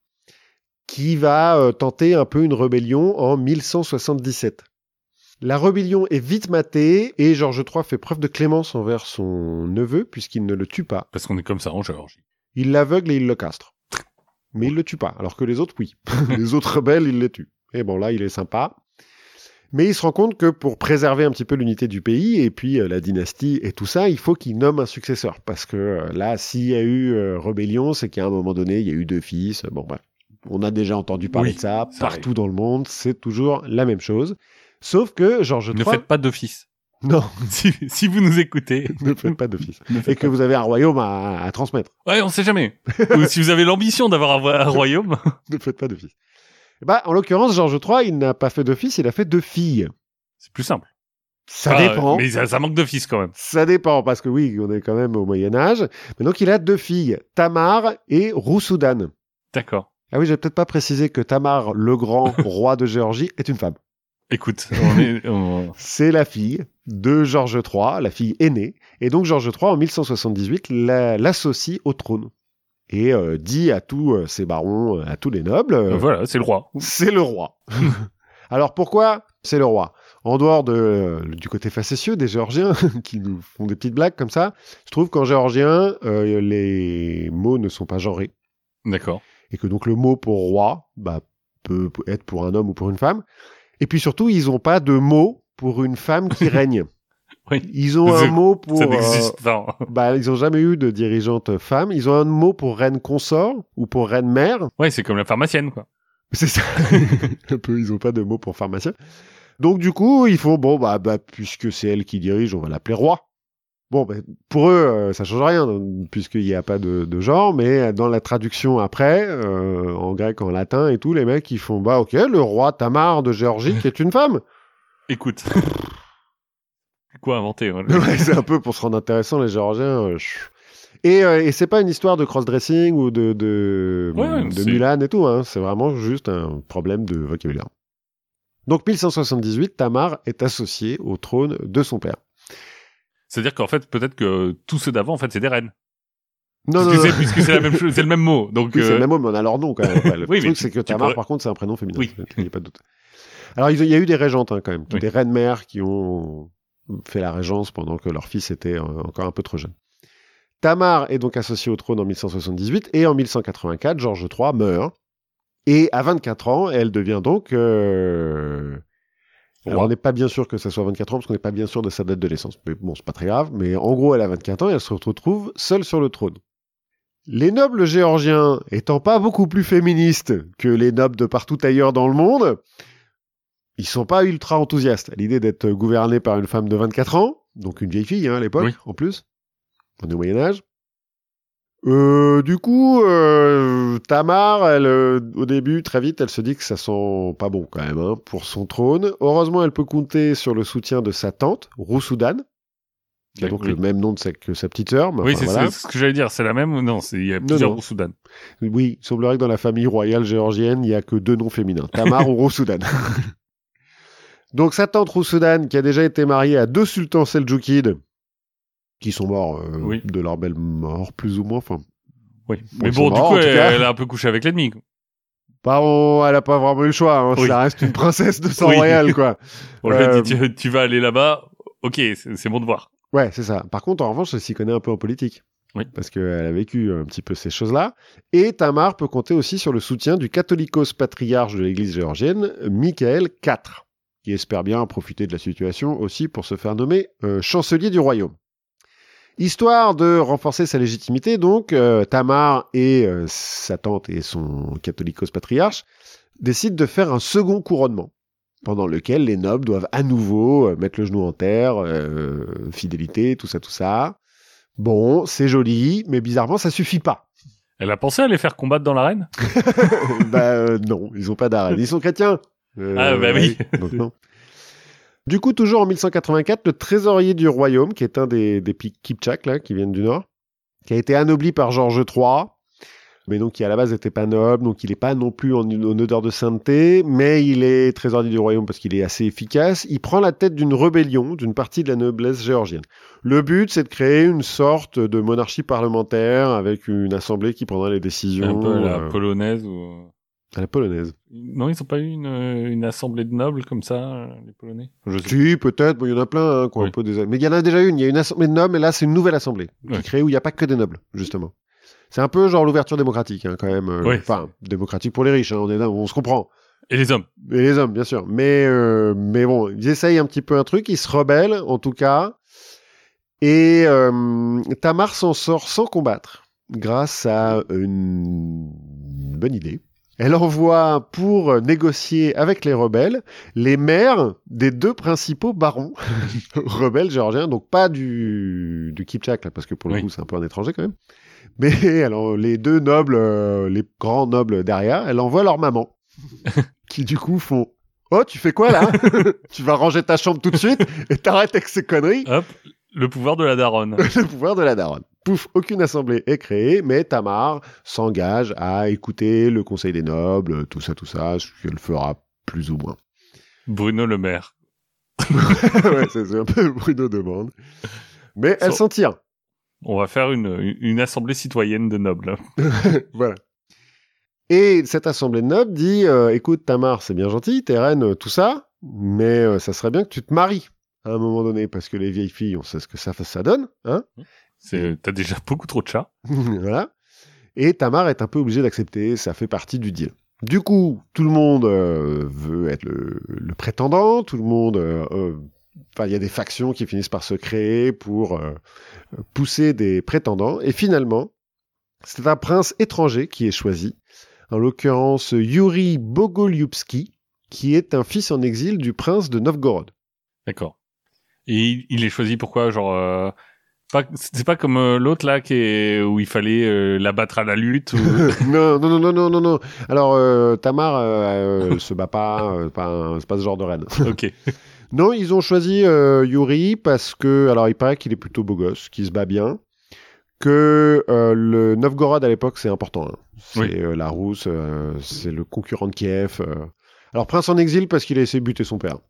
[SPEAKER 1] qui va euh, tenter un peu une rébellion en mille cent soixante-dix-sept. La rébellion est vite matée, et Georges trois fait preuve de clémence envers son neveu, puisqu'il ne le tue pas.
[SPEAKER 2] Parce qu'on est comme ça en Géorgie.
[SPEAKER 1] Il l'aveugle et il le castre. Mais il le tue pas, alors que les autres, oui. Les autres rebelles, il les tue. Et bon, là, il est sympa. Mais il se rend compte que pour préserver un petit peu l'unité du pays, et puis euh, la dynastie et tout ça, il faut qu'il nomme un successeur. Parce que euh, là, s'il y a eu euh, rébellion, c'est qu'à un moment donné, il y a eu deux fils. Bon, bref. On a déjà entendu parler
[SPEAKER 2] oui,
[SPEAKER 1] de ça,
[SPEAKER 2] ça
[SPEAKER 1] partout
[SPEAKER 2] arrive.
[SPEAKER 1] dans le monde, c'est toujours la même chose. Sauf que Georges
[SPEAKER 2] ne
[SPEAKER 1] trois...
[SPEAKER 2] faites pas de fils.
[SPEAKER 1] Non.
[SPEAKER 2] si, si vous nous écoutez.
[SPEAKER 1] Ne faites pas de fils. Et que vous avez un royaume à, à transmettre.
[SPEAKER 2] Ouais, on sait jamais. Ou si vous avez l'ambition d'avoir un, un royaume.
[SPEAKER 1] Ne faites pas de fils. Bah, en l'occurrence, Georges trois, il n'a pas fait de fils, il a fait deux filles.
[SPEAKER 2] C'est plus simple.
[SPEAKER 1] Ça
[SPEAKER 2] ah,
[SPEAKER 1] dépend.
[SPEAKER 2] Mais ça, ça manque de fils quand même.
[SPEAKER 1] Ça dépend, parce que oui, on est quand même au Moyen-Âge. Mais donc, il a deux filles, Tamar et Rousoudan.
[SPEAKER 2] D'accord.
[SPEAKER 1] Ah oui, j'ai peut-être pas précisé que Tamar, le grand roi de Géorgie, est une femme.
[SPEAKER 2] Écoute, on est, on...
[SPEAKER 1] c'est la fille de Georges trois, la fille aînée. Et donc, Georges trois, en mille cent soixante-dix-huit, la, l'associe au trône. Et euh, dit à tous euh, ses barons, à tous les nobles... Euh,
[SPEAKER 2] voilà, c'est le roi.
[SPEAKER 1] C'est le roi. Alors, pourquoi c'est le roi? En dehors de, euh, du côté facétieux des Géorgiens, qui nous font des petites blagues comme ça, je trouve qu'en géorgien, euh, les mots ne sont pas genrés.
[SPEAKER 2] D'accord.
[SPEAKER 1] Et que donc le mot pour roi bah, peut être pour un homme ou pour une femme. Et puis surtout, ils n'ont pas de mot pour une femme qui règne.
[SPEAKER 2] Oui.
[SPEAKER 1] Ils ont un mot pour...
[SPEAKER 2] Ça n'existe pas.
[SPEAKER 1] Euh, bah, ils n'ont jamais eu de dirigeante femme. Ils ont un mot pour reine consort ou pour reine mère.
[SPEAKER 2] Ouais, c'est comme la pharmacienne, quoi.
[SPEAKER 1] C'est ça. Un peu, ils n'ont pas de mot pour pharmacien. Donc du coup, il faut, bon, bah, bah puisque c'est elle qui dirige, on va l'appeler roi. Bon, bah, pour eux, euh, ça change rien, puisqu'il n'y a pas de, de genre, mais dans la traduction après, euh, en grec, en latin et tout, les mecs, ils font, bah ok, le roi Tamar de Géorgie, qui est une femme.
[SPEAKER 2] Écoute. Quoi inventer ouais.
[SPEAKER 1] Ouais, c'est un peu pour se rendre intéressant, les Géorgiens. Euh, et, euh, et c'est pas une histoire de cross-dressing ou de, de,
[SPEAKER 2] ouais,
[SPEAKER 1] de Mulan et tout, hein, c'est vraiment juste un problème de vocabulaire. Donc, mille cent soixante-dix-huit, Tamar est associée au trône de son père.
[SPEAKER 2] C'est-à-dire qu'en fait, peut-être que tous ceux d'avant, en fait, c'est des reines.
[SPEAKER 1] Non,
[SPEAKER 2] puisque
[SPEAKER 1] non,
[SPEAKER 2] c'est,
[SPEAKER 1] non.
[SPEAKER 2] puisque c'est la même chose, c'est le même mot. Donc,
[SPEAKER 1] oui,
[SPEAKER 2] euh...
[SPEAKER 1] c'est le même mot, mais on a leur nom quand même. Enfin, le
[SPEAKER 2] oui,
[SPEAKER 1] truc,
[SPEAKER 2] mais
[SPEAKER 1] c'est
[SPEAKER 2] tu,
[SPEAKER 1] que Tamar,
[SPEAKER 2] pourrais...
[SPEAKER 1] par contre, c'est un prénom féminin.
[SPEAKER 2] Oui.
[SPEAKER 1] Il n'y a pas de doute. Alors, il y a eu des régentes hein, quand même.
[SPEAKER 2] Oui.
[SPEAKER 1] Des reines-mères qui ont fait la régence pendant que leur fils était encore un peu trop jeune. Tamar est donc associée au trône en mille cent soixante-dix-huit et en mille cent quatre-vingt-quatre, Georges trois meurt. Et à vingt-quatre ans, elle devient donc... Euh... Alors, on n'est pas bien sûr que ça soit vingt-quatre ans, parce qu'on n'est pas bien sûr de sa date de naissance. Mais bon, c'est pas très grave. Mais en gros, elle a vingt-quatre ans et elle se retrouve seule sur le trône. Les nobles géorgiens, étant pas beaucoup plus féministes que les nobles de partout ailleurs dans le monde, ils sont pas ultra enthousiastes à l'idée d'être gouvernés par une femme de vingt-quatre ans, donc une vieille fille hein, à l'époque, oui. En plus. On est au Moyen-Âge. Euh, du coup, euh, Tamar, elle, euh, au début, très vite, elle se dit que ça sent pas bon quand même hein, pour son trône. Heureusement, elle peut compter sur le soutien de sa tante, Rousoudan, qui a donc oui. le même nom de sa, que sa petite sœur.
[SPEAKER 2] Oui, enfin, c'est, voilà. c'est ce que j'allais dire. C'est la même ou non c'est, il y a plusieurs Rousoudan.
[SPEAKER 1] Oui, il semblerait que dans la famille royale géorgienne, il n'y a que deux noms féminins, Tamar ou Rousoudan. Donc sa tante Rousoudan, qui a déjà été mariée à deux sultans seldjoukides, qui sont morts euh, oui. de leur belle mort, plus ou moins. Enfin,
[SPEAKER 2] oui. Mais bon, du morts, coup, elle, elle a un peu couché avec l'ennemi.
[SPEAKER 1] Bah, on, elle a pas vraiment eu le choix. Hein. Oui. Ça reste une princesse de sang oui. royal, quoi.
[SPEAKER 2] On lui a dit, tu, tu vas aller là-bas. Ok, c'est, c'est mon devoir.
[SPEAKER 1] Ouais, c'est ça. Par contre, en revanche, elle s'y connaît un peu en politique.
[SPEAKER 2] Oui.
[SPEAKER 1] Parce qu'elle a vécu un petit peu ces choses-là. Et Tamar peut compter aussi sur le soutien du catholicos patriarche de l'église géorgienne, Michael quatre, qui espère bien profiter de la situation aussi pour se faire nommer euh, chancelier du royaume. Histoire de renforcer sa légitimité, donc, euh, Tamar et euh, sa tante et son catholicos patriarche décident de faire un second couronnement, pendant lequel les nobles doivent à nouveau euh, mettre le genou en terre, euh, fidélité, tout ça, tout ça. Bon, c'est joli, mais bizarrement, ça suffit pas.
[SPEAKER 2] Elle a pensé à les faire combattre dans l'arène?
[SPEAKER 1] Bah euh, non, ils ont pas d'arène. Ils sont chrétiens. Euh,
[SPEAKER 2] Ah bah oui.
[SPEAKER 1] Donc non. Du coup, toujours en mille cent quatre-vingt-quatre, le trésorier du royaume, qui est un des, des Kipchaks, là, qui viennent du nord, qui a été anobli par Georges trois, mais donc qui à la base n'était pas noble, donc il n'est pas non plus en, en odeur de sainteté, mais il est trésorier du royaume parce qu'il est assez efficace. Il prend la tête d'une rébellion d'une partie de la noblesse géorgienne. Le but, c'est de créer une sorte de monarchie parlementaire avec une assemblée qui prendra les décisions.
[SPEAKER 2] Un peu à la
[SPEAKER 1] euh,
[SPEAKER 2] polonaise ou...
[SPEAKER 1] À la polonaise.
[SPEAKER 2] Non, ils n'ont pas eu une, une assemblée de nobles comme ça, les Polonais? Je sais.
[SPEAKER 1] Si, peut-être, bon, il y en a plein, hein, quoi,
[SPEAKER 2] Oui.
[SPEAKER 1] un peu des... mais il y en a déjà une, il y a une assemblée de nobles, et là, c'est une nouvelle assemblée, qui
[SPEAKER 2] Ouais.
[SPEAKER 1] est créée où il n'y a pas que des nobles, justement. C'est un peu genre l'ouverture démocratique, hein, quand même. euh,
[SPEAKER 2] Oui.
[SPEAKER 1] Enfin, démocratique pour les riches, hein, on, est là, on se comprend.
[SPEAKER 2] Et les hommes?
[SPEAKER 1] Et les hommes, bien sûr. Mais, euh, mais bon, ils essayent un petit peu un truc, ils se rebellent, en tout cas. Et euh, Tamar s'en sort sans combattre, grâce à une bonne idée. Elle envoie pour négocier avec les rebelles les maires des deux principaux barons rebelles géorgiens, donc pas du, du Kipchak, là, parce que pour le
[SPEAKER 2] Oui.
[SPEAKER 1] coup c'est un peu un étranger quand même. Mais alors les deux nobles, euh, les grands nobles derrière, elle envoie leur maman, qui du coup font « Oh, tu fais quoi là? Tu vas ranger ta chambre tout de suite et t'arrêtes avec ces conneries ?»
[SPEAKER 2] Hop, le pouvoir de la daronne.
[SPEAKER 1] Le pouvoir de la daronne. Pouf, aucune assemblée est créée, mais Tamar s'engage à écouter le conseil des nobles, tout ça, tout ça, ce qu'elle fera plus ou moins.
[SPEAKER 2] Bruno Le Maire.
[SPEAKER 1] Ouais, c'est c'est un peu Bruno demande. Mais elle
[SPEAKER 2] So-
[SPEAKER 1] s'en tire.
[SPEAKER 2] On va faire une, une, une assemblée citoyenne de nobles.
[SPEAKER 1] Voilà. Et cette assemblée de nobles dit, euh, écoute Tamar, c'est bien gentil, t'es reine, euh, tout ça, mais euh, ça serait bien que tu te maries à un moment donné, parce que les vieilles filles, on sait ce que ça, ça donne, hein.
[SPEAKER 2] C'est, t'as déjà beaucoup trop de chats.
[SPEAKER 1] Voilà. Et Tamar est un peu obligée d'accepter, ça fait partie du deal. Du coup, tout le monde euh, veut être le, le prétendant, tout le monde... euh, euh, Enfin, il y a des factions qui finissent par se créer pour euh, pousser des prétendants. Et finalement, c'est un prince étranger qui est choisi, en l'occurrence Yuri Bogolyubski, qui est un fils en exil du prince de Novgorod.
[SPEAKER 2] D'accord. Et il, il est choisi pourquoi? Genre, euh, pas, c'est pas comme euh, l'autre là qui est, où il fallait euh, l'abattre à la lutte. Ou...
[SPEAKER 1] non, non, non, non, non, non, non. Alors, euh, Tamar, euh, elle se bat pas, euh, pas un- c'est pas ce genre de reine.
[SPEAKER 2] Ok.
[SPEAKER 1] Non, ils ont choisi euh, Yuri parce que, alors il paraît qu'il est plutôt beau gosse, qu'il se bat bien, que euh, le Novgorod à l'époque c'est important. Hein. C'est
[SPEAKER 2] Oui.
[SPEAKER 1] euh, la Rousse, euh, c'est le concurrent de Kiev. euh. Alors prince en exil parce qu'il a essayé de buter son père.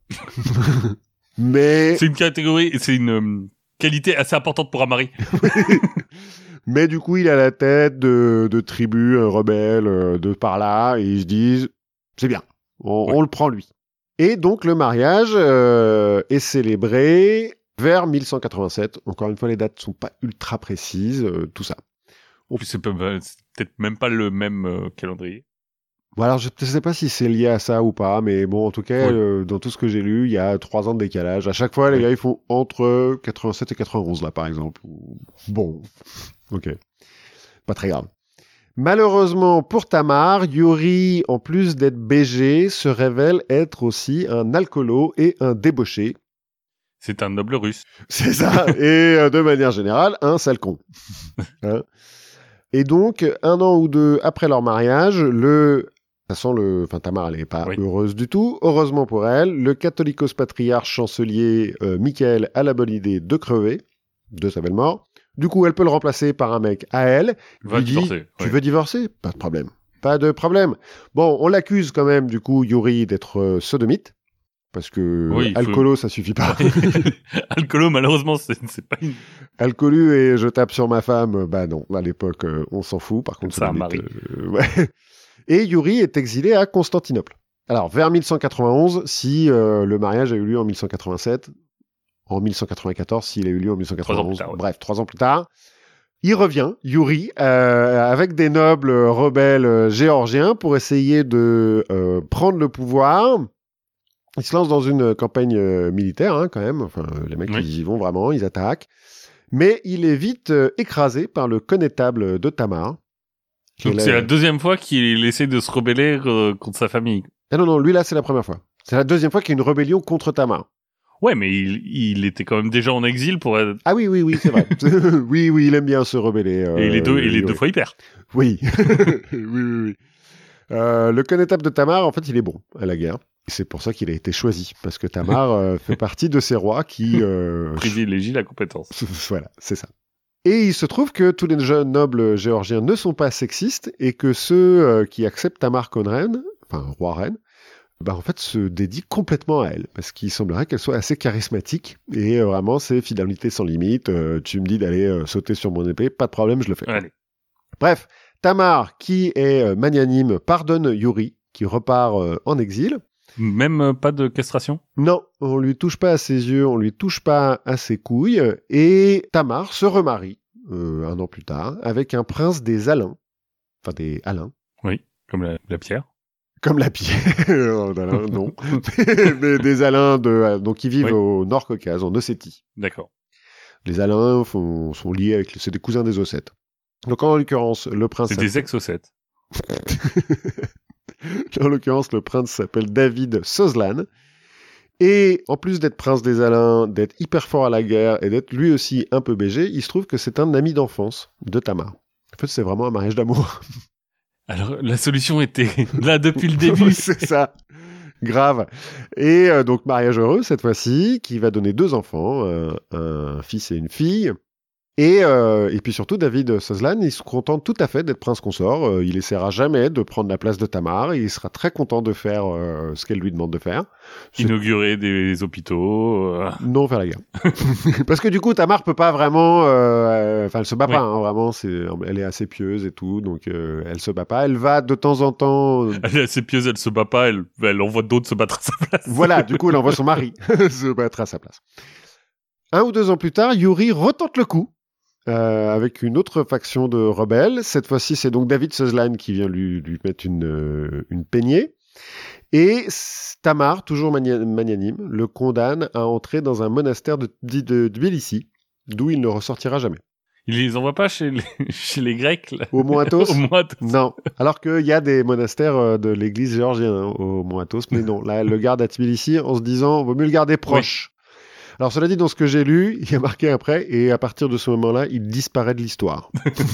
[SPEAKER 1] Mais
[SPEAKER 2] C'est une catégorie, c'est une euh, qualité assez importante pour Amari.
[SPEAKER 1] mais du coup il est à la tête de, de tribus euh, rebelles euh, de par là et ils se disent c'est bien, on,
[SPEAKER 2] Ouais.
[SPEAKER 1] on le prend lui. Et donc le mariage euh, est célébré vers mille cent quatre-vingt-sept. Encore une fois, les dates sont pas ultra précises, euh, tout ça.
[SPEAKER 2] En plus, c'est, pas- c'est peut-être même pas le même euh, calendrier.
[SPEAKER 1] Bon, alors je ne sais pas si c'est lié à ça ou pas, mais bon, en tout cas,
[SPEAKER 2] Oui.
[SPEAKER 1] euh, dans tout ce que j'ai lu, il y a trois ans de décalage. À chaque fois, les
[SPEAKER 2] Oui.
[SPEAKER 1] gars, ils font entre quatre-vingt-sept et quatre-vingt-onze, là, par exemple. Bon, ok. Pas très grave. Malheureusement pour Tamar, Yuri, en plus d'être B G, se révèle être aussi un alcoolo et un débauché.
[SPEAKER 2] C'est un noble russe.
[SPEAKER 1] C'est ça, et euh, de manière générale, un sale con. Hein. Et donc, un an ou deux après leur mariage, le... De toute façon, le... enfin, Tamar, elle n'est pas
[SPEAKER 2] Oui.
[SPEAKER 1] heureuse du tout. Heureusement pour elle, le catholicos patriarche chancelier euh, Michael a la bonne idée de crever de sa belle mort. Du coup, elle peut le remplacer par un mec à elle.
[SPEAKER 2] Va
[SPEAKER 1] lui dit,
[SPEAKER 2] divorcer.
[SPEAKER 1] tu
[SPEAKER 2] ouais.
[SPEAKER 1] veux divorcer? Pas de problème. Pas de problème. Bon, on l'accuse quand même, du coup, Yuri, d'être euh, sodomite. Parce que
[SPEAKER 2] Oui, il faut-
[SPEAKER 1] alcoolo, ça suffit pas.
[SPEAKER 2] Alcoolo, malheureusement, c'est, c'est pas une...
[SPEAKER 1] Alcoolu et je tape sur ma femme, bah non, à l'époque, euh, on s'en fout. Par contre,
[SPEAKER 2] Ça,
[SPEAKER 1] sodomite,
[SPEAKER 2] Marie.
[SPEAKER 1] euh, ouais. Et Yuri est exilé à Constantinople. Alors, vers mille cent quatre-vingt-onze, si euh, le mariage a eu lieu en mille cent quatre-vingt-sept, en mille cent quatre-vingt-quatorze, s'il a eu lieu en mille cent quatre-vingt-onze,
[SPEAKER 2] Trois ans plus tard, ouais.
[SPEAKER 1] bref, trois ans plus tard, il revient, Yuri, euh, avec des nobles rebelles euh, géorgiens pour essayer de euh, prendre le pouvoir. Il se lance dans une campagne euh, militaire, hein, quand même. Enfin, les mecs,
[SPEAKER 2] Oui.
[SPEAKER 1] ils y vont vraiment, ils attaquent. Mais il est vite euh, écrasé par le connétable de Tamar.
[SPEAKER 2] Donc c'est la deuxième fois qu'il essaie de se rebeller euh, contre sa famille.
[SPEAKER 1] Ah non, non, lui là, c'est la première fois. C'est la deuxième fois qu'il y a une rébellion contre Tamar.
[SPEAKER 2] Ouais, mais il, il était quand même déjà en exil pour être...
[SPEAKER 1] Ah oui, oui, oui, c'est vrai. oui, oui, il aime bien se rebeller. Euh,
[SPEAKER 2] Et il est deux, il est
[SPEAKER 1] oui.
[SPEAKER 2] deux fois hyper.
[SPEAKER 1] Oui. oui, oui, oui. Euh, le connétable de Tamar, en fait, il est bon à la guerre. C'est pour ça qu'il a été choisi, parce que Tamar euh, fait partie de ces rois qui... Euh,
[SPEAKER 2] privilégie la compétence.
[SPEAKER 1] Voilà, c'est ça. Et il se trouve que tous les jeunes nobles géorgiens ne sont pas sexistes et que ceux euh, qui acceptent Tamar comme reine, enfin roi-reine, bah en fait se dédient complètement à elle, parce qu'il semblerait qu'elle soit assez charismatique et euh, vraiment c'est fidélité sans limite. Euh, tu me dis d'aller euh, sauter sur mon épée, pas de problème, je le fais.
[SPEAKER 2] Allez.
[SPEAKER 1] Bref, Tamar, qui est euh, magnanime, pardonne Yuri, qui repart euh, en exil.
[SPEAKER 2] Même euh, pas de castration?
[SPEAKER 1] Non, on lui touche pas à ses yeux, on lui touche pas à ses couilles, et Tamar se remarie, euh, un an plus tard, avec un prince des Alains, enfin des Alains.
[SPEAKER 2] Oui, comme la, la pierre.
[SPEAKER 1] Comme la pierre, non, mais des Alains de, donc qui vivent oui. au Nord-Caucase, en Ossétie.
[SPEAKER 2] D'accord.
[SPEAKER 1] Les Alains font, sont liés avec, c'est des cousins des Ossètes. Donc en l'occurrence, le prince...
[SPEAKER 2] C'est des ex-Ossètes.
[SPEAKER 1] En l'occurrence, le prince s'appelle David Sozlan. Et en plus d'être prince des Alains, d'être hyper fort à la guerre et d'être lui aussi un peu B G, il se trouve que c'est un ami d'enfance de Tamar. En fait, c'est vraiment un mariage d'amour.
[SPEAKER 2] Alors, la solution était là depuis le début.
[SPEAKER 1] C'est ça. Grave. Et euh, donc, mariage heureux cette fois-ci, qui va donner deux enfants, euh, un fils et une fille. Et, euh, et puis surtout, David Sozlan, il se contente tout à fait d'être prince consort. Euh, il essaiera jamais de prendre la place de Tamar. Et il sera très content de faire euh, ce qu'elle lui demande de faire.
[SPEAKER 2] Inaugurer des hôpitaux. Euh...
[SPEAKER 1] Non, faire la guerre. Parce que du coup, Tamar peut pas vraiment... Enfin, euh, elle se bat oui. pas, hein, vraiment. C'est, elle est assez pieuse et tout. Donc, euh, elle se bat pas. Elle va de temps en temps...
[SPEAKER 2] Elle est assez pieuse, elle se bat pas. Elle, elle envoie d'autres se battre à sa place.
[SPEAKER 1] Voilà, du coup, elle envoie son mari se battre à sa place. Un ou deux ans plus tard, Yuri retente le coup. Euh, avec une autre faction de rebelles. Cette fois-ci, c'est donc David Sozlan qui vient lui, lui mettre une, euh, une peignée. Et Tamar, toujours magna- magnanime, le condamne à entrer dans un monastère de, de, de Tbilissi, d'où il ne ressortira jamais.
[SPEAKER 2] Il les envoie pas chez les, chez les Grecs là.
[SPEAKER 1] Au Mont Athos
[SPEAKER 2] Au Mont Athos.
[SPEAKER 1] Non. Alors qu'il y a des monastères de l'église géorgienne hein, au Mont Athos, mais non. Là, elle le garde à Tbilissi en se disant, vaut mieux le garder proche. Oui. Alors, cela dit, dans ce que j'ai lu, il y a marqué après, et à partir de ce moment-là, il disparaît de l'histoire.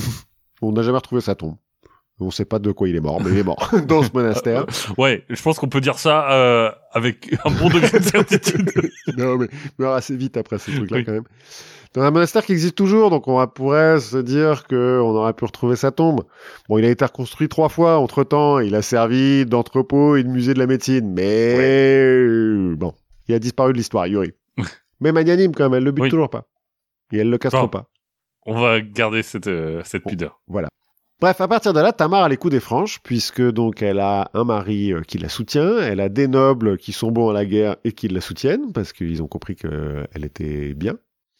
[SPEAKER 1] On n'a jamais retrouvé sa tombe. On ne sait pas de quoi il est mort, mais il est mort dans ce monastère.
[SPEAKER 2] Euh, ouais, je pense qu'on peut dire ça euh, avec un bon degré de certitude.
[SPEAKER 1] Non, mais il meurt assez vite après ce truc-là, oui. Quand même. Dans un monastère qui existe toujours, donc on pourrait se dire qu'on aurait pu retrouver sa tombe. Bon, il a été reconstruit trois fois entre-temps, il a servi d'entrepôt et de musée de la médecine, mais ouais. Bon, il a disparu de l'histoire, Yuri. Mais magnanime quand même, elle le bute oui. toujours pas. Et elle le castre bon, pas.
[SPEAKER 2] On va garder cette, euh, cette bon, pudeur.
[SPEAKER 1] Voilà. Bref, à partir de là, Tamar a les coups des franches, puisque donc elle a un mari euh, qui la soutient, elle a des nobles qui sont bons à la guerre et qui la soutiennent, parce qu'ils ont compris qu'elle était bien.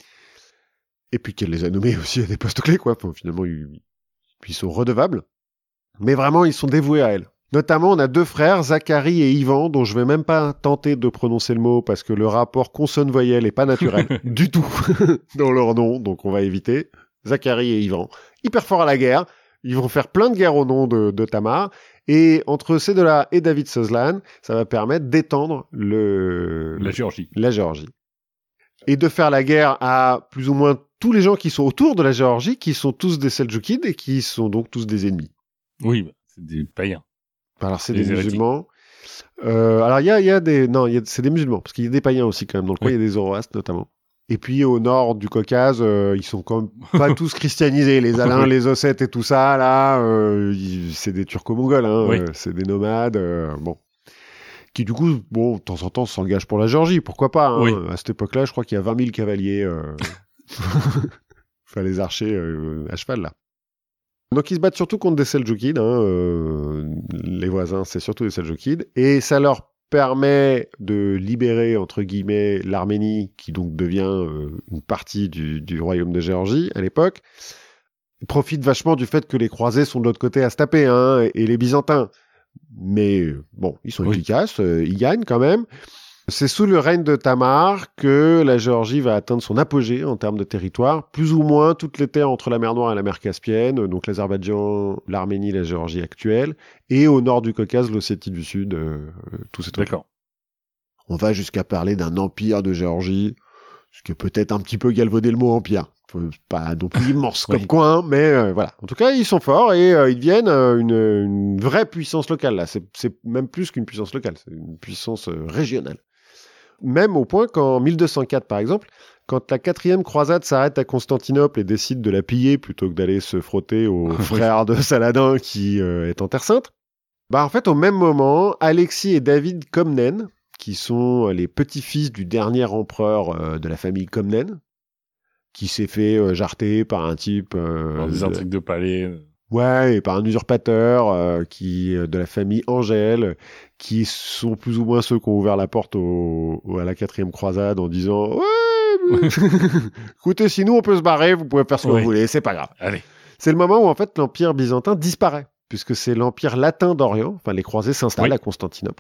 [SPEAKER 1] Et puis qu'elle les a nommés aussi à des postes clés, quoi. Enfin, finalement, ils, ils sont redevables. Mais vraiment, ils sont dévoués à elle. Notamment, on a deux frères, Zacharie et Ivan, dont je vais même pas tenter de prononcer le mot parce que le rapport consonne-voyelle est pas naturel du tout dans leur nom, donc on va éviter. Zacharie et Ivan, hyper forts à la guerre, ils vont faire plein de guerres au nom de, de Tamar, et entre ces deux-là et David Sozlan, ça va permettre d'étendre le...
[SPEAKER 2] la Géorgie.
[SPEAKER 1] La Géorgie. Et de faire la guerre à plus ou moins tous les gens qui sont autour de la Géorgie, qui sont tous des Seldjoukides et qui sont donc tous des ennemis.
[SPEAKER 2] Oui, bah, c'est des païens.
[SPEAKER 1] Alors, c'est des, des musulmans. Euh, alors, il y a, y a des... Non, y a... c'est des musulmans, parce qu'il y a des païens aussi, quand même. Dans le coin, il oui. y a des zoroastes, notamment. Et puis, au nord du Caucase, euh, ils sont quand même pas tous christianisés. Les Alains, oui. les Ossètes et tout ça, là, euh, ils... c'est des Turco-Mongols, hein. Oui. Euh, c'est des nomades, euh, bon. Qui, du coup, bon, de temps en temps, s'engagent pour la Géorgie. Pourquoi pas, hein. Oui. À cette époque-là, je crois qu'il y a vingt mille cavaliers. Euh... enfin, les archers euh, à cheval, là. Donc ils se battent surtout contre des Seldjoukides, hein, euh, les voisins c'est surtout des Seldjoukides, et ça leur permet de libérer entre guillemets l'Arménie, qui donc devient euh, une partie du, du royaume de Géorgie à l'époque, Ils profitent vachement du fait que les croisés sont de l'autre côté à se taper, hein, et, et les Byzantins. Mais euh, bon, ils sont
[SPEAKER 2] Oui.
[SPEAKER 1] efficaces, euh, ils gagnent quand même. C'est sous le règne de Tamar que la Géorgie va atteindre son apogée en termes de territoire, plus ou moins toutes les terres entre la mer Noire et la mer Caspienne, donc l'Azerbaïdjan, l'Arménie, la Géorgie actuelle, et au nord du Caucase, l'Ossétie du Sud, euh, tous ces trucs.
[SPEAKER 2] D'accord.
[SPEAKER 1] On va jusqu'à parler d'un empire de Géorgie, ce qui est peut-être un petit peu galvaudé le mot empire. Pas non plus immense comme
[SPEAKER 2] Oui.
[SPEAKER 1] coin, mais euh, voilà. En tout cas, ils sont forts et euh, ils deviennent euh, une, une vraie puissance locale. Là, c'est, c'est même plus qu'une puissance locale, c'est une puissance euh, régionale. Même au point qu'en mille deux cent quatre, par exemple, quand la quatrième croisade s'arrête à Constantinople et décide de la piller plutôt que d'aller se frotter au frère de Saladin qui euh, est en Terre Sainte, bah en fait, au même moment, Alexis et David Comnène, qui sont les petits-fils du dernier empereur euh, de la famille Comnène, qui s'est fait euh, jarter par un type... Euh,
[SPEAKER 2] Dans des
[SPEAKER 1] de...
[SPEAKER 2] intrigues de palais.
[SPEAKER 1] Ouais, et par un usurpateur euh, qui euh, de la famille Angèle, qui sont plus ou moins ceux qui ont ouvert la porte au, au, à la quatrième croisade en disant « Ouais, écoutez, si nous on peut se barrer, vous pouvez faire ce que
[SPEAKER 2] Oui.
[SPEAKER 1] vous voulez, c'est pas grave. »
[SPEAKER 2] Allez.
[SPEAKER 1] C'est le moment où en fait l'Empire byzantin disparaît, puisque c'est l'Empire latin d'Orient, enfin les croisés s'installent
[SPEAKER 2] Oui.
[SPEAKER 1] à Constantinople.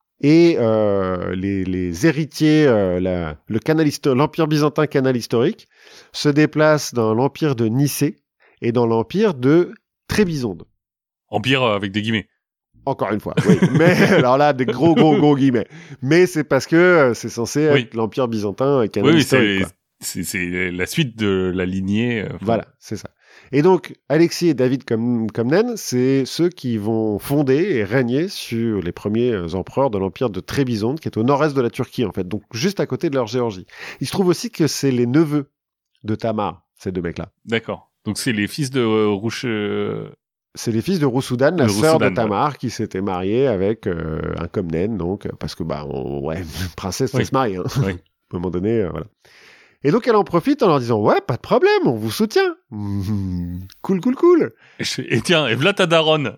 [SPEAKER 1] Et euh, les, les héritiers, euh, la, le canal histo- l'Empire byzantin canal historique, se déplacent dans l'Empire de Nicée et dans l'Empire de Trébizonde.
[SPEAKER 2] Empire euh, avec des guillemets.
[SPEAKER 1] Encore une fois, oui. Mais alors là, des gros, gros, gros guillemets. Mais c'est parce que euh, c'est censé être
[SPEAKER 2] Oui.
[SPEAKER 1] l'Empire byzantin canal
[SPEAKER 2] Oui, oui,
[SPEAKER 1] historique.
[SPEAKER 2] c'est,
[SPEAKER 1] Quoi.
[SPEAKER 2] c'est, c'est la suite de la lignée. euh, enfin,
[SPEAKER 1] Voilà, c'est ça. Et donc, Alexis et David Com- Comnène, c'est ceux qui vont fonder et régner sur les premiers empereurs de l'Empire de Trébizonde, qui est au nord-est de la Turquie, en fait, donc juste à côté de leur Géorgie. Il se trouve aussi que c'est les neveux de Tamar, ces deux mecs-là.
[SPEAKER 2] D'accord. Donc c'est les fils de euh, Rouche. euh,
[SPEAKER 1] C'est les fils de Rousoudan, la
[SPEAKER 2] De
[SPEAKER 1] sœur de
[SPEAKER 2] Rousoudan,
[SPEAKER 1] Tamar, qui s'était mariée avec euh, un Comnène, donc, parce que, bah, on, ouais, princesse, ça
[SPEAKER 2] Oui.
[SPEAKER 1] se marie, hein.
[SPEAKER 2] Oui.
[SPEAKER 1] À un moment donné, euh, voilà. Et donc, elle en profite en leur disant, ouais, pas de problème, on vous soutient. Mmh, cool, cool, cool.
[SPEAKER 2] Et, je- et tiens, et v'là ta daronne.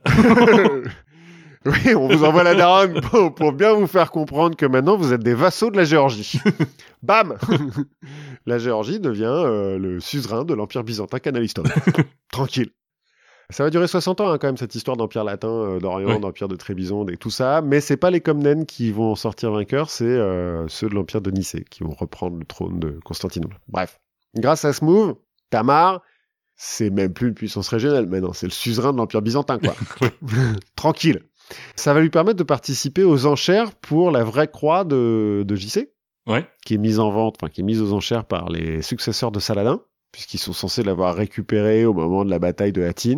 [SPEAKER 1] Oui, on vous envoie la daronne pour, pour bien vous faire comprendre que maintenant, vous êtes des vassaux de la Géorgie. Bam. La Géorgie devient euh, le suzerain de l'Empire byzantin canal historique. Tranquille. Ça va durer soixante ans, hein, quand même, cette histoire d'Empire latin, euh, d'Orient,
[SPEAKER 2] Ouais.
[SPEAKER 1] d'Empire de Trébizonde et tout ça. Mais c'est pas les Comnènes qui vont sortir vainqueurs, c'est euh, ceux de l'Empire de Nicée qui vont reprendre le trône de Constantinople. Bref. Grâce à ce move, Tamar, c'est même plus une puissance régionale maintenant, c'est le suzerain de l'Empire byzantin, quoi. Tranquille. Ça va lui permettre de participer aux enchères pour la vraie croix de, de J C,
[SPEAKER 2] Ouais.
[SPEAKER 1] qui est mise en vente, enfin, qui est mise aux enchères par les successeurs de Saladin, puisqu'ils sont censés l'avoir récupérée au moment de la bataille de Hattin.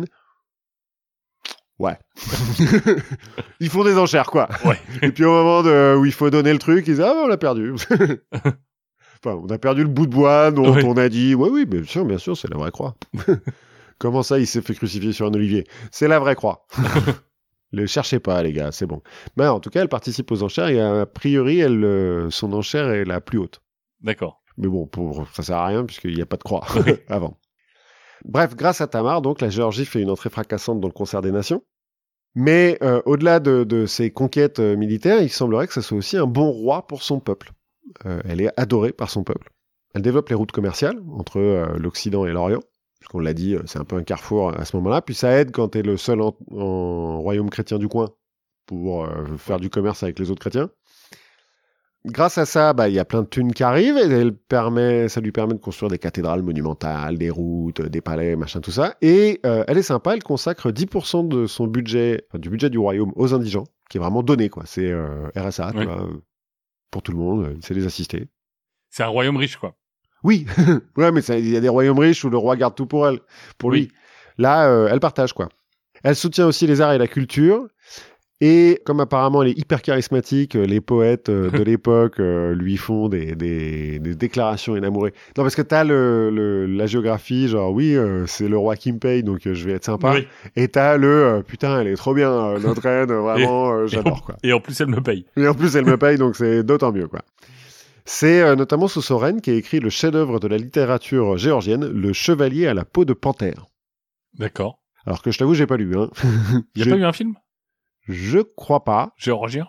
[SPEAKER 1] Ouais. Ils font des enchères, quoi.
[SPEAKER 2] Ouais.
[SPEAKER 1] Et puis au moment de, où il faut donner le truc, ils disent « Ah, on l'a perdu. » Enfin, on a perdu le bout de bois dont
[SPEAKER 2] Ouais.
[SPEAKER 1] on a dit « Oui, oui, bien sûr, bien sûr, c'est la vraie croix. » Comment ça, il s'est fait crucifier sur un olivier? C'est la vraie croix. Le cherchez pas, les gars, c'est bon. Mais en tout cas, elle participe aux enchères et a priori, elle, euh, son enchère est la plus haute.
[SPEAKER 2] D'accord.
[SPEAKER 1] Mais bon, pour, ça sert à rien puisqu'il n'y a pas de croix
[SPEAKER 2] Oui.
[SPEAKER 1] avant. Bref, grâce à Tamar, donc, la Géorgie fait une entrée fracassante dans le concert des nations. Mais euh, au-delà de, de ses conquêtes euh, militaires, il semblerait que ce soit aussi un bon roi pour son peuple. Euh, elle est adorée par son peuple. Elle développe les routes commerciales entre euh, l'Occident et l'Orient. Puisqu'on l'a dit, euh, c'est un peu un carrefour à ce moment-là. Puis ça aide quand t'es le seul en, en royaume chrétien du coin pour euh, faire du commerce avec les autres chrétiens. Grâce à ça, bah, il y a plein de thunes qui arrivent et elle permet, ça lui permet de construire des cathédrales monumentales, des routes, des palais, machin, tout ça. Et euh, elle est sympa, elle consacre dix pour cent de son budget, enfin, du budget du royaume aux indigents, qui est vraiment donné, quoi. C'est euh, R S A, tu
[SPEAKER 2] Oui.
[SPEAKER 1] vois, euh, pour tout le monde, euh, c'est les assister.
[SPEAKER 2] C'est un royaume riche, quoi.
[SPEAKER 1] Oui, ouais, mais il y a des royaumes riches où le roi garde tout pour elle, pour
[SPEAKER 2] Oui.
[SPEAKER 1] lui. Là, euh, elle partage, quoi. Elle soutient aussi les arts et la culture. Et comme apparemment elle est hyper charismatique, euh, les poètes euh, de l'époque euh, lui font des, des, des déclarations énamourées. Non, parce que t'as le, le, la géographie, genre oui, euh, c'est le roi qui me paye, donc euh, je vais être sympa.
[SPEAKER 2] Oui.
[SPEAKER 1] Et t'as le euh, putain, elle est trop bien, euh, notre reine, euh, vraiment, euh, j'adore, quoi.
[SPEAKER 2] Et en plus, elle me paye.
[SPEAKER 1] Et en plus, elle me paye, donc c'est d'autant mieux, quoi. C'est euh, notamment sous son règne qu'est écrit le chef-d'œuvre de la littérature géorgienne, Le Chevalier à la peau de panthère.
[SPEAKER 2] D'accord.
[SPEAKER 1] Alors que je t'avoue, j'ai pas lu, hein.
[SPEAKER 2] Il y a
[SPEAKER 1] J'ai-
[SPEAKER 2] pas eu un film
[SPEAKER 1] Je crois pas.
[SPEAKER 2] géorgien? Enfin,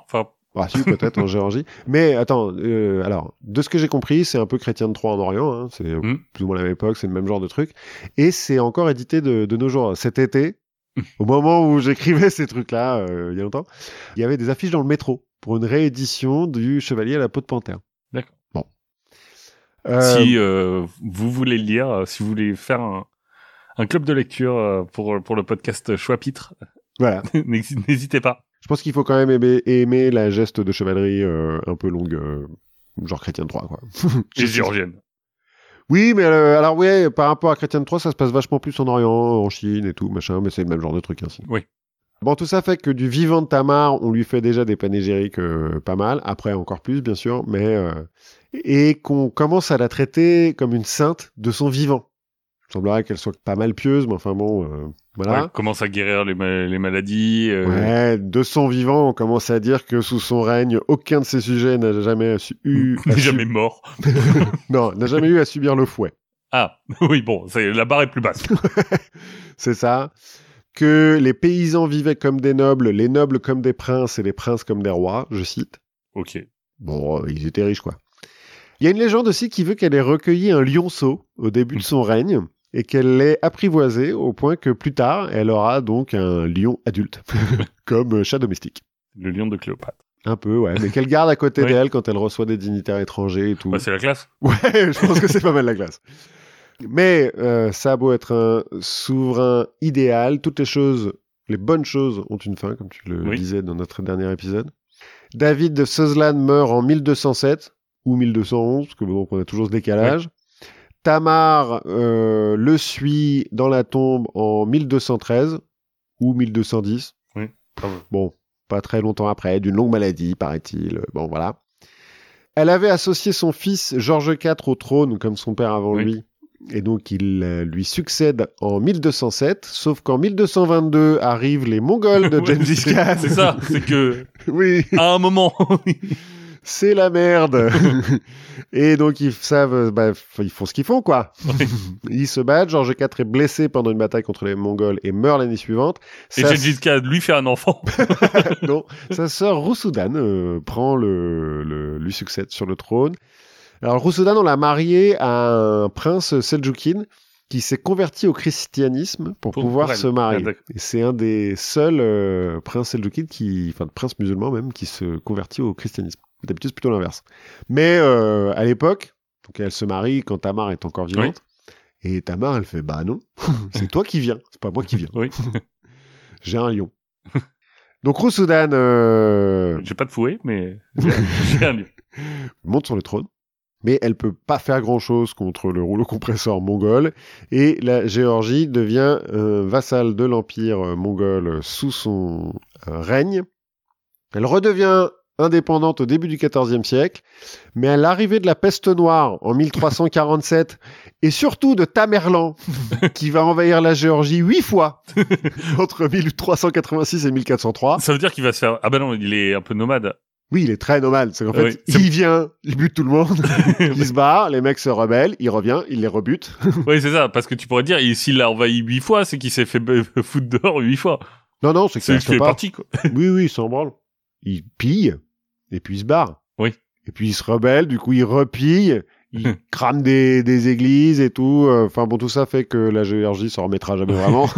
[SPEAKER 1] Ah si, peut-être en Géorgie. Mais attends, euh, alors, de ce que j'ai compris, c'est un peu Chrétien de Troyes en Orient, hein, c'est
[SPEAKER 2] Mm.
[SPEAKER 1] plus ou moins la même époque, c'est le même genre de truc. Et c'est encore édité de, de nos jours. Cet été, au moment où j'écrivais ces trucs-là, euh, il y a longtemps, il y avait des affiches dans le métro pour une réédition du Chevalier à la peau de panthère.
[SPEAKER 2] D'accord.
[SPEAKER 1] Bon. Euh,
[SPEAKER 2] Si euh, vous voulez le lire, euh, si vous voulez faire un, un club de lecture euh, pour, pour le podcast Choix-Pitre,
[SPEAKER 1] Voilà.
[SPEAKER 2] n'hésitez pas.
[SPEAKER 1] Je pense qu'il faut quand même aimer, aimer la geste de chevalerie euh, un peu longue, euh, genre Chrétien de Troyes, quoi.
[SPEAKER 2] Et géorgienne.
[SPEAKER 1] Oui, mais euh, alors ouais, par rapport à Chrétien de Troyes, ça se passe vachement plus en Orient, en Chine et tout, machin, mais c'est le même genre de truc ainsi.
[SPEAKER 2] Oui.
[SPEAKER 1] Bon, tout ça fait que du vivant de Tamar, on lui fait déjà des panégyriques euh, pas mal, après encore plus, bien sûr, mais euh, et qu'on commence à la traiter comme une sainte de son vivant. Il semblerait qu'elle soit pas mal pieuse, mais enfin bon, euh, voilà.
[SPEAKER 2] Ouais, commence à guérir les, ma- les maladies. Euh...
[SPEAKER 1] Ouais, de son vivant, on commence à dire que sous son règne, aucun de ses sujets n'a jamais su- eu...
[SPEAKER 2] n'est
[SPEAKER 1] à
[SPEAKER 2] jamais
[SPEAKER 1] sub-
[SPEAKER 2] mort.
[SPEAKER 1] Non, n'a jamais eu à subir le fouet.
[SPEAKER 2] Ah, oui, bon, c'est, la barre est plus basse.
[SPEAKER 1] C'est ça. Que les paysans vivaient comme des nobles, les nobles comme des princes et les princes comme des rois, je cite.
[SPEAKER 2] Ok.
[SPEAKER 1] Bon, euh, ils étaient riches, quoi. Il y a une légende aussi qui veut qu'elle ait recueilli un lionceau au début de son règne et qu'elle l'ait apprivoisé au point que plus tard, elle aura donc un lion adulte, comme chat domestique.
[SPEAKER 2] Le lion de Cléopâtre.
[SPEAKER 1] Un peu, ouais, mais qu'elle garde à côté
[SPEAKER 2] Ouais.
[SPEAKER 1] d'elle quand elle reçoit des dignitaires étrangers et tout.
[SPEAKER 2] Bah, c'est la classe.
[SPEAKER 1] Ouais, je pense que c'est pas mal la classe. Mais euh, ça a beau être un souverain idéal, toutes les choses, les bonnes choses ont une fin, comme tu le
[SPEAKER 2] Oui.
[SPEAKER 1] disais dans notre dernier épisode. David de Suzlan meurt en mille deux cent sept ou mille deux cent onze, parce que donc on a toujours ce décalage. Tamar euh, le suit dans la tombe en mille deux cent treize ou mille deux cent dix.
[SPEAKER 2] Oui. Bravo.
[SPEAKER 1] Bon, pas très longtemps après, d'une longue maladie, paraît-il. Bon, voilà. Elle avait associé son fils Georges quatre au trône, comme son père avant
[SPEAKER 2] Oui.
[SPEAKER 1] lui. Et donc, il euh, lui succède en mille deux cent sept, sauf qu'en mille deux cent vingt-deux arrivent les Mongols de
[SPEAKER 2] Ouais,
[SPEAKER 1] Gengis
[SPEAKER 2] c'est,
[SPEAKER 1] Khan.
[SPEAKER 2] c'est ça, c'est que,
[SPEAKER 1] Oui,
[SPEAKER 2] à un moment,
[SPEAKER 1] c'est la merde. Et donc, ils savent, bah, ils font ce qu'ils font, quoi.
[SPEAKER 2] Oui.
[SPEAKER 1] Ils se battent. Georges quatre est blessé pendant une bataille contre les Mongols et meurt l'année suivante.
[SPEAKER 2] et
[SPEAKER 1] Sa-
[SPEAKER 2] Gengis Khan lui fait un enfant.
[SPEAKER 1] non, sa sœur Rousoudan euh, prend le, le, lui succède sur le trône. Alors Rousoudan, on l'a marié à un prince seldjoukine qui s'est converti au christianisme pour,
[SPEAKER 2] Pour-
[SPEAKER 1] pouvoir
[SPEAKER 2] pour elle.
[SPEAKER 1] se marier.
[SPEAKER 2] Ah, d'accord.
[SPEAKER 1] Et c'est un des seuls euh, princes seldjoukines qui, enfin princes musulmans même, qui se convertit au christianisme. D'habitude, c'est plutôt l'inverse. Mais euh, à l'époque, donc elle se marie quand Tamar est encore vivante. Et Tamar, elle fait bah non, c'est toi qui viens, c'est pas moi qui viens.
[SPEAKER 2] Oui.
[SPEAKER 1] J'ai un lion. Donc Rousoudan euh,
[SPEAKER 2] J'ai pas de fouet, mais j'ai, j'ai un lion.
[SPEAKER 1] monte sur le trône, mais elle peut pas faire grand-chose contre le rouleau compresseur mongol, et la Géorgie devient euh, vassale de l'empire euh, mongol sous son euh, règne. Elle redevient indépendante au début du quatorzième siècle, mais à l'arrivée de la peste noire en mille trois cent quarante-sept, et surtout de Tamerlan, qui va envahir la Géorgie huit fois, entre mille trois cent quatre-vingt-six et mille quatre cent trois.
[SPEAKER 2] Ça veut dire qu'il va se faire, ah bah non, il est un peu nomade.
[SPEAKER 1] Oui, il est très nomade. C'est qu'en fait,
[SPEAKER 2] Oui, c'est-
[SPEAKER 1] il vient, il bute tout le monde, il se barre, les mecs se rebellent, il revient, il les rebute.
[SPEAKER 2] Oui, c'est ça, parce que tu pourrais dire, et s'il l'a envahi huit fois, c'est qu'il s'est fait b- foutre dehors huit fois.
[SPEAKER 1] Non, non, c'est
[SPEAKER 2] C'est
[SPEAKER 1] qu'il
[SPEAKER 2] qu'il fait
[SPEAKER 1] reste pas.
[SPEAKER 2] partie, quoi.
[SPEAKER 1] Oui, oui, il s'en branle. Il pille, et puis il se barre.
[SPEAKER 2] Oui.
[SPEAKER 1] Et puis il se rebelle, du coup il repille, il crame des, des églises et tout. Enfin bon, tout ça fait que la Géorgie s'en remettra jamais vraiment.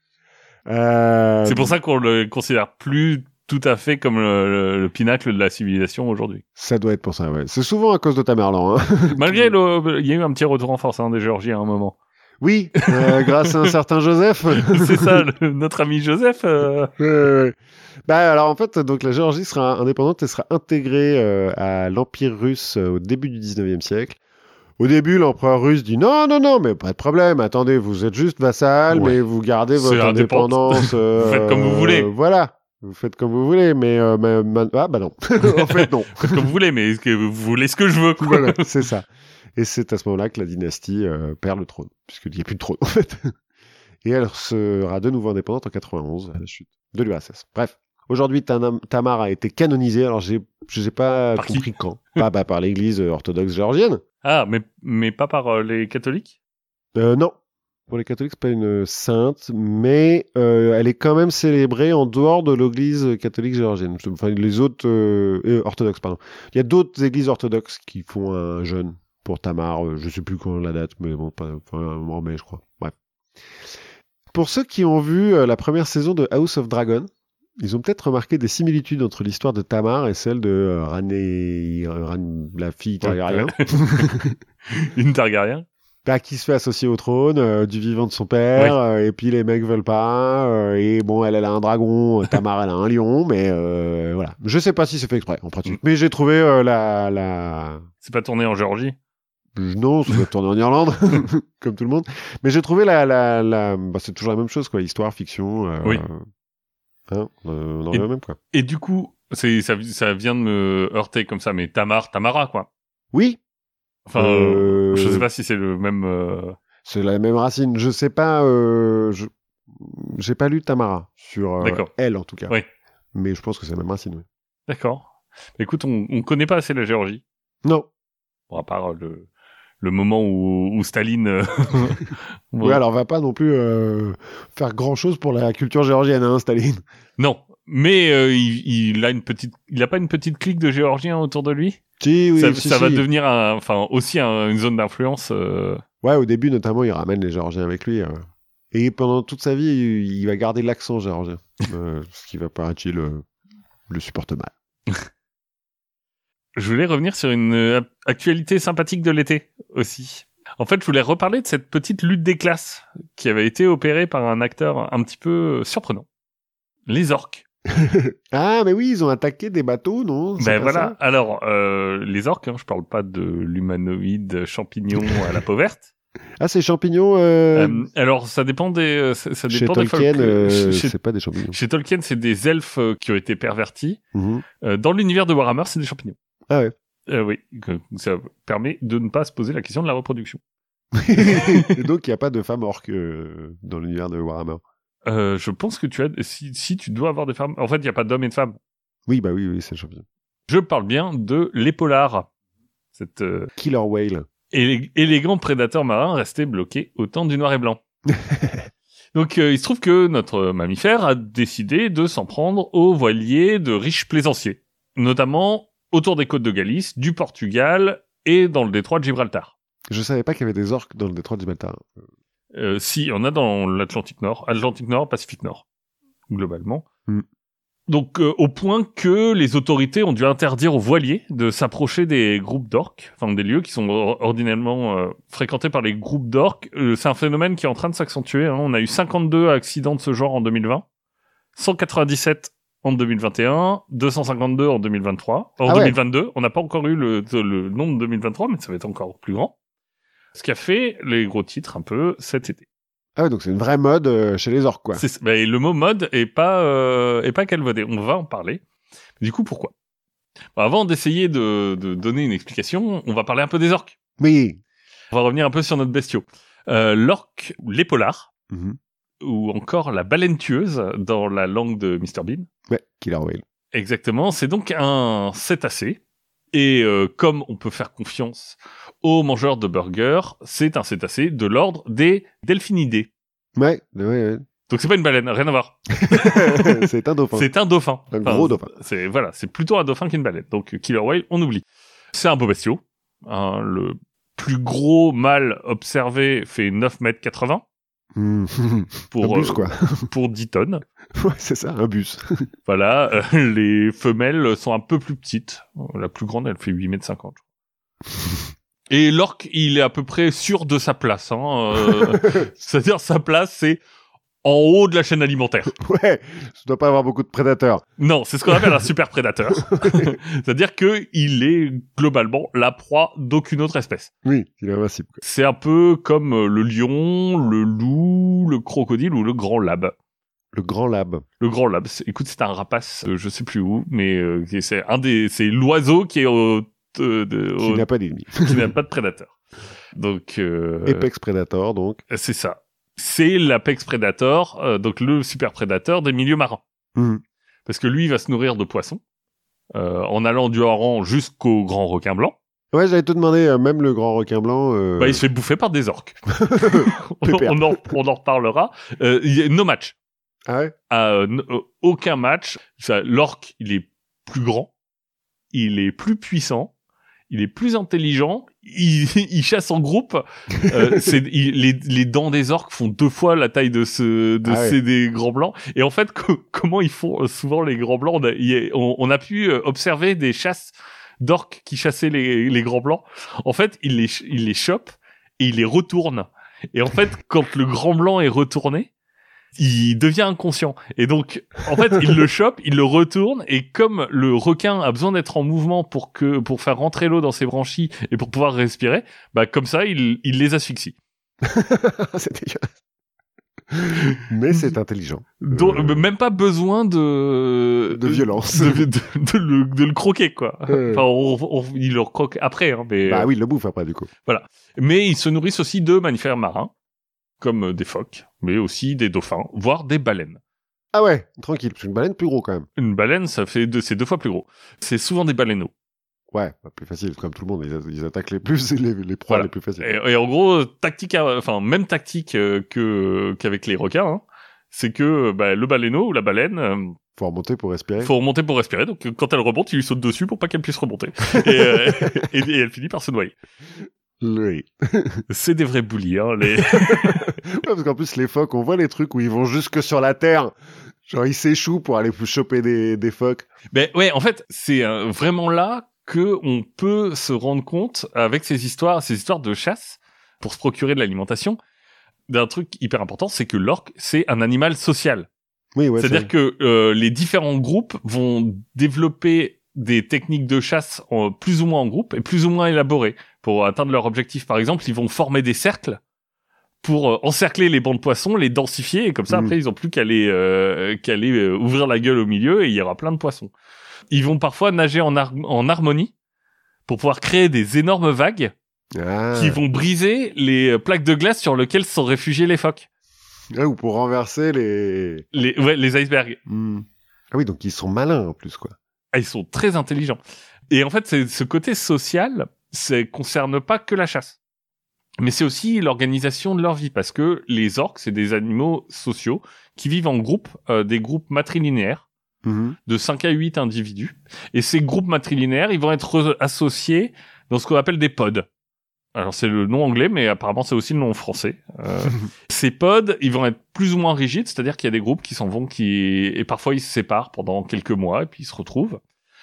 [SPEAKER 1] euh...
[SPEAKER 2] C'est pour ça qu'on le considère plus tout à fait comme le, le- le pinacle de la civilisation aujourd'hui.
[SPEAKER 1] Ça doit être pour ça, ouais. C'est souvent à cause de Tamerlan, hein.
[SPEAKER 2] Malgré le, il y a eu un petit retour en force hein, des Géorgiens à un moment.
[SPEAKER 1] Oui, euh, grâce à un certain Joseph.
[SPEAKER 2] C'est ça, le- notre ami Joseph. euh,
[SPEAKER 1] Ouais, ouais, ouais. Bah alors en fait, donc la Géorgie sera indépendante et sera intégrée euh, à l'Empire russe euh, au début du dix-neuvième siècle. Au début, l'empereur russe dit non, non, non, mais pas de problème. Attendez, vous êtes juste vassal,
[SPEAKER 2] Ouais.
[SPEAKER 1] mais vous gardez
[SPEAKER 2] C'est
[SPEAKER 1] votre
[SPEAKER 2] indépendant.
[SPEAKER 1] indépendance.
[SPEAKER 2] Vous faites comme vous voulez.
[SPEAKER 1] euh, Voilà, vous faites comme vous voulez, mais, euh, mais- mais- ah bah non. En fait non.
[SPEAKER 2] Faites comme vous voulez, mais est-ce que vous voulez ce que je veux, quoi.
[SPEAKER 1] Voilà, c'est ça. Et c'est à ce moment-là que la dynastie euh, perd le trône, puisqu'il n'y a plus de trône en fait. Et elle sera de nouveau indépendante en quatre-vingt-onze à la chute de l'U R S S. Bref. Aujourd'hui, Tanam- Tamar a été canonisée, alors j'ai, je n'ai pas
[SPEAKER 2] Par qui
[SPEAKER 1] compris quand. Pas bah, par l'église orthodoxe géorgienne.
[SPEAKER 2] Ah, mais, mais pas par euh, les catholiques?
[SPEAKER 1] Euh, non. pour les catholiques, c'est pas une sainte, mais euh, elle est quand même célébrée en dehors de l'église catholique géorgienne. Enfin, les autres euh, euh, orthodoxes, pardon. Il y a d'autres églises orthodoxes qui font un jeûne pour Tamar. Euh, je sais plus quand la date, mais bon, pas, pas en mai, je crois. Bref. Pour ceux qui ont vu euh, la première saison de House of Dragon, ils ont peut-être remarqué des similitudes entre l'histoire de Tamar et celle de euh, Rhaenys, Rhaenys, la fille Targaryen.
[SPEAKER 2] Une Targaryen.
[SPEAKER 1] Bah, qui se fait associer au trône euh, du vivant de son père,
[SPEAKER 2] Oui.
[SPEAKER 1] euh, et puis les mecs veulent pas, euh, et bon, elle, elle a un dragon, euh, Tamar, elle a un lion, mais euh, voilà. Je sais pas si c'est fait exprès, en pratique.
[SPEAKER 2] Mm.
[SPEAKER 1] Mais j'ai trouvé euh, la... la...
[SPEAKER 2] C'est pas tourné en Géorgie?
[SPEAKER 1] Non, ça doit tourner en Irlande, comme tout le monde. Mais j'ai trouvé la... la, la... Bah, c'est toujours la même chose, quoi. Histoire, fiction... Euh,
[SPEAKER 2] Oui.
[SPEAKER 1] Hein, euh, on en
[SPEAKER 2] Et-
[SPEAKER 1] revient même, quoi.
[SPEAKER 2] Et du coup, c'est, ça, ça vient de me heurter comme ça, mais Tamar, Tamara, quoi.
[SPEAKER 1] Oui,
[SPEAKER 2] Enfin,
[SPEAKER 1] Euh,
[SPEAKER 2] euh, je sais pas si c'est le même... euh,
[SPEAKER 1] c'est la même racine. Je sais pas... Euh, je... J'ai pas lu Tamara, sur euh,
[SPEAKER 2] D'accord.
[SPEAKER 1] elle, en tout cas.
[SPEAKER 2] Oui.
[SPEAKER 1] Mais je pense que c'est la même racine, oui.
[SPEAKER 2] D'accord. Écoute, on, on connaît pas assez la Géorgie.
[SPEAKER 1] Non.
[SPEAKER 2] Bon, à part le, le moment où, où Staline... euh, bon,
[SPEAKER 1] Oui, alors on va pas non plus euh, faire grand chose pour la culture géorgienne, hein, Staline.
[SPEAKER 2] Non, mais euh, il, il a une petite... Il a pas une petite clique de Géorgiens autour de lui?
[SPEAKER 1] Si, oui,
[SPEAKER 2] ça
[SPEAKER 1] si,
[SPEAKER 2] ça va
[SPEAKER 1] si.
[SPEAKER 2] devenir un, enfin aussi un- une zone d'influence. euh,
[SPEAKER 1] Ouais, au début, notamment, il ramène les Géorgiens avec lui. euh. Et pendant toute sa vie, il, il va garder l'accent géorgien. euh, ce qui va, paraît-il, euh, le supporte mal.
[SPEAKER 2] Je voulais revenir sur une euh, actualité sympathique de l'été aussi. En fait, je voulais reparler de cette petite lutte des classes qui avait été opérée par un acteur un petit peu euh, surprenant. Les orques.
[SPEAKER 1] Ah, mais oui, ils ont attaqué des bateaux, non? C'est
[SPEAKER 2] Ben
[SPEAKER 1] pas
[SPEAKER 2] voilà.
[SPEAKER 1] ça
[SPEAKER 2] Alors, euh, les orques, hein, je parle pas de l'humanoïde champignon à la peau verte.
[SPEAKER 1] Ah, ces champignons, euh,
[SPEAKER 2] Euh, alors, ça dépend des, euh, ça, ça
[SPEAKER 1] chez
[SPEAKER 2] dépend des
[SPEAKER 1] Tolkien,
[SPEAKER 2] folklores.
[SPEAKER 1] euh,
[SPEAKER 2] Chez- chez,
[SPEAKER 1] c'est pas des champignons.
[SPEAKER 2] chez Tolkien, c'est des elfes euh, qui ont été pervertis.
[SPEAKER 1] Mhm.
[SPEAKER 2] Euh, dans l'univers de Warhammer, c'est des champignons.
[SPEAKER 1] Ah ouais.
[SPEAKER 2] Euh, oui, que- ça permet de ne pas se poser la question de la reproduction.
[SPEAKER 1] Et donc, il n'y a pas de femmes orques euh, dans l'univers de Warhammer.
[SPEAKER 2] Euh, je pense que tu as, si, si tu dois avoir des femmes, en fait, il n'y a pas d'hommes et de femmes.
[SPEAKER 1] Oui, bah oui, oui, c'est le champignon.
[SPEAKER 2] Je parle bien de l'épolard, cet euh,
[SPEAKER 1] Killer Whale.
[SPEAKER 2] élé- élégant prédateur marin resté bloqué au temps du noir et blanc. Donc, euh, il se trouve que notre mammifère a décidé de s'en prendre aux voiliers de riches plaisanciers, notamment autour des côtes de Galice, du Portugal et dans le détroit de Gibraltar.
[SPEAKER 1] Je savais pas qu'il y avait des orques dans le détroit de Gibraltar.
[SPEAKER 2] Euh, si, on a dans l'Atlantique Nord, Atlantique Nord, Pacifique Nord, globalement.
[SPEAKER 1] Mm.
[SPEAKER 2] Donc, euh, au point que les autorités ont dû interdire aux voiliers de s'approcher des groupes d'orques, enfin des lieux qui sont or- ordinairement euh, fréquentés par les groupes d'orques. Euh, c'est un phénomène qui est en train de s'accentuer. Hein. On a eu cinquante-deux accidents de ce genre en deux mille vingt, cent quatre-vingt-dix-sept en deux mille vingt et un, deux cent cinquante-deux en deux mille vingt-trois. En
[SPEAKER 1] Ah ouais.
[SPEAKER 2] deux mille vingt-deux, on n'a pas encore eu le, le nombre de deux mille vingt-trois, mais ça va être encore plus grand. Ce qui a fait les gros titres un peu cet été.
[SPEAKER 1] Ah ouais, donc c'est une vraie mode euh, chez les orques, quoi.
[SPEAKER 2] C'est, bah, et le mot mode est pas euh, est pas calvaudé. On va en parler. Du coup, pourquoi? Bon, avant d'essayer de, de donner une explication, on va parler un peu des orques.
[SPEAKER 1] Oui.
[SPEAKER 2] On va revenir un peu sur notre bestiau. Euh, l'orque, l'épolard,
[SPEAKER 1] Mhm.
[SPEAKER 2] ou encore la baleine tueuse dans la langue de mister Bean.
[SPEAKER 1] Ouais, Killer Whale.
[SPEAKER 2] Exactement. C'est donc un cétacé. Et euh, comme on peut faire confiance aux mangeurs de burgers, c'est un cétacé de l'ordre des delphinidés.
[SPEAKER 1] Ouais, ouais, ouais.
[SPEAKER 2] Donc c'est pas une baleine, rien à voir.
[SPEAKER 1] C'est un dauphin.
[SPEAKER 2] C'est un dauphin.
[SPEAKER 1] Un gros dauphin.
[SPEAKER 2] C'est voilà, c'est plutôt un dauphin qu'une baleine. Donc Killer Whale, on oublie. C'est un beau bestiau. Hein, le plus gros mâle observé fait neuf mètres quatre-vingts
[SPEAKER 1] Mmh.
[SPEAKER 2] pour
[SPEAKER 1] un bus,
[SPEAKER 2] euh,
[SPEAKER 1] quoi.
[SPEAKER 2] pour dix tonnes.
[SPEAKER 1] Ouais, c'est ça, un bus.
[SPEAKER 2] Voilà, euh, les femelles sont un peu plus petites. La plus grande, elle fait huit mètres cinquante. Et l'orque, il est à peu près sûr de sa place. Hein. Euh, c'est-à-dire sa place, c'est en haut de la chaîne alimentaire.
[SPEAKER 1] Ouais, ça doit pas avoir beaucoup de prédateurs.
[SPEAKER 2] Non, c'est ce qu'on appelle un super prédateur. C'est-à-dire que il est globalement la proie d'aucune autre espèce.
[SPEAKER 1] Oui, il est invincible, quoi.
[SPEAKER 2] C'est un peu comme euh, le lion, le loup, le crocodile ou le grand lab.
[SPEAKER 1] Le grand lab.
[SPEAKER 2] Le grand lab, c'est- écoute, c'est un rapace, euh, je sais plus où, mais euh, c'est un des, c'est l'oiseau qui est au, euh, de-
[SPEAKER 1] Qui
[SPEAKER 2] au-
[SPEAKER 1] n'a pas d'ennemis.
[SPEAKER 2] qui n'a pas de prédateur. Donc euh,
[SPEAKER 1] Apex Predator, donc.
[SPEAKER 2] c'est ça. C'est l'apex predator, euh, donc le super prédateur des milieux marins.
[SPEAKER 1] Mmh.
[SPEAKER 2] Parce que lui, il va se nourrir de poissons, euh, en allant du hareng jusqu'au grand requin blanc.
[SPEAKER 1] Ouais, j'allais te demander, euh, même le grand requin blanc... Euh...
[SPEAKER 2] Bah, il se fait bouffer par des orques. on, on, en, on en reparlera. Euh, y a no match.
[SPEAKER 1] Ah ouais
[SPEAKER 2] euh, n- euh, Aucun match. Ça, l'orque, il est plus grand, il est plus puissant, il est plus intelligent, il, il chasse en groupe. Euh, c'est, il, les, les dents des orques font deux fois la taille de, ce, de
[SPEAKER 1] ah ouais.
[SPEAKER 2] ces des grands blancs. Et en fait, co- comment ils font souvent les grands blancs, on a, y a, on, on a pu observer des chasses d'orques qui chassaient les, les grands blancs. En fait, il les, il les chope et il les retourne. Et en fait, quand le grand blanc est retourné, il devient inconscient. Et donc, en fait, il le chope, il le retourne, et comme le requin a besoin d'être en mouvement pour que, pour faire rentrer l'eau dans ses branchies et pour pouvoir respirer, bah, comme ça, il, il les asphyxie.
[SPEAKER 1] C'est dégueulasse. Mais c'est intelligent.
[SPEAKER 2] Donc,
[SPEAKER 1] euh...
[SPEAKER 2] même pas besoin de...
[SPEAKER 1] De violence.
[SPEAKER 2] De, de, de, de, le, de le croquer, quoi.
[SPEAKER 1] Euh...
[SPEAKER 2] Enfin, on, on, il le croque après, hein, mais...
[SPEAKER 1] Bah oui, il le bouffe après, du coup.
[SPEAKER 2] Voilà. Mais ils se nourrissent aussi de mammifères marins, comme des phoques, mais aussi des dauphins, voire des baleines.
[SPEAKER 1] Ah ouais, tranquille, parce qu'une baleine plus gros quand même.
[SPEAKER 2] Une baleine, ça fait deux, c'est deux fois plus gros. C'est souvent des baleineaux.
[SPEAKER 1] Ouais, bah, plus facile, comme tout le monde, ils, ils attaquent les plus, les, les proies
[SPEAKER 2] Voilà.
[SPEAKER 1] les plus faciles.
[SPEAKER 2] Et, et en gros, tactique, à, enfin même tactique euh, que qu'avec les requins, hein, c'est que bah, le baleineau ou la baleine, euh,
[SPEAKER 1] faut remonter pour respirer.
[SPEAKER 2] Faut remonter pour respirer. Donc quand elle remonte, il lui saute dessus pour pas qu'elle puisse remonter. et, euh, et, et elle finit par se noyer.
[SPEAKER 1] Oui.
[SPEAKER 2] C'est des vrais boulis, hein. Les...
[SPEAKER 1] ouais, parce qu'en plus les phoques, on voit les trucs où ils vont jusque sur la terre. Genre ils s'échouent pour aller choper des, des phoques.
[SPEAKER 2] Ben ouais, en fait, c'est euh, vraiment là que on peut se rendre compte avec ces histoires, ces histoires de chasse pour se procurer de l'alimentation, d'un truc hyper important, c'est que l'orque, c'est un animal social.
[SPEAKER 1] Oui, ouais.
[SPEAKER 2] C'est-à-dire que euh, les différents groupes vont développer des techniques de chasse en, plus ou moins en groupe et plus ou moins élaborées pour atteindre leur objectif. Par exemple, ils vont former des cercles pour euh, encercler les bancs de poissons, les densifier, et comme ça, mmh. après, ils ont plus qu'à aller, euh, qu'à aller euh, ouvrir la gueule au milieu et il y aura plein de poissons. Ils vont parfois nager en, har- en harmonie pour pouvoir créer des énormes vagues ah. qui vont briser les plaques de glace sur lesquelles sont réfugiés les phoques.
[SPEAKER 1] Ah, ou pour renverser les...
[SPEAKER 2] Les, ouais, les icebergs.
[SPEAKER 1] Mmh. Ah oui, donc ils sont malins en plus, quoi.
[SPEAKER 2] Ah, ils sont très intelligents. Et en fait, c'est, ce côté social, ça concerne pas que la chasse. Mais c'est aussi l'organisation de leur vie, parce que les orques, c'est des animaux sociaux qui vivent en groupe, euh, des groupes matrilinéaires, mmh. de cinq à huit individus. Et ces groupes matrilinéaires, ils vont être associés dans ce qu'on appelle des pods. Alors c'est le nom anglais, mais apparemment c'est aussi le nom français. Euh, ces pods, ils vont être plus ou moins rigides, c'est-à-dire qu'il y a des groupes qui s'en vont, qui et parfois ils se séparent pendant quelques mois et puis ils se retrouvent.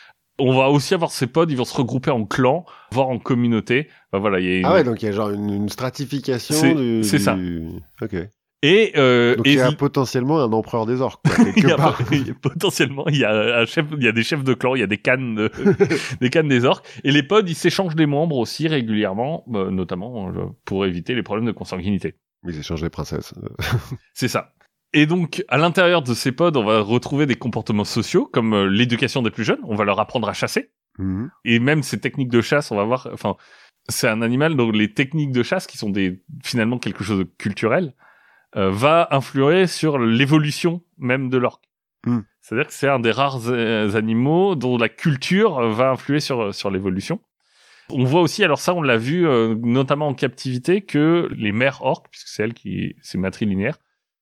[SPEAKER 2] On va aussi avoir ces pods, ils vont se regrouper en clans, voire en communauté. Enfin, voilà, il y a une...
[SPEAKER 1] Ah ouais, donc il y a genre une, une stratification.
[SPEAKER 2] C'est,
[SPEAKER 1] du,
[SPEAKER 2] c'est
[SPEAKER 1] du...
[SPEAKER 2] ça.
[SPEAKER 1] Ok.
[SPEAKER 2] Et euh,
[SPEAKER 1] donc
[SPEAKER 2] et
[SPEAKER 1] il y a
[SPEAKER 2] il...
[SPEAKER 1] potentiellement un empereur des orques, quoi, quelque
[SPEAKER 2] il y a,
[SPEAKER 1] part.
[SPEAKER 2] il y a, potentiellement, il y a un chef, il y a des chefs de clan, il y a des cannes, de, des cannes des orques. Et les pods, ils s'échangent des membres aussi régulièrement, euh, notamment euh, pour éviter les problèmes de consanguinité.
[SPEAKER 1] Ils échangent des princesses.
[SPEAKER 2] C'est ça. Et donc, à l'intérieur de ces pods, on va retrouver des comportements sociaux, comme euh, l'éducation des plus jeunes. On va leur apprendre à chasser. Mmh. Et même ces techniques de chasse, on va voir, enfin, c'est un animal dont les techniques de chasse, qui sont des, finalement quelque chose de culturel, euh, va influer sur l'évolution même de l'orque. Mmh. C'est-à-dire que c'est un des rares euh, animaux dont la culture va influer sur, sur l'évolution. On voit aussi, alors ça, on l'a vu, euh, notamment en captivité, que les mères orques, puisque c'est elles qui, c'est matrilinéaire,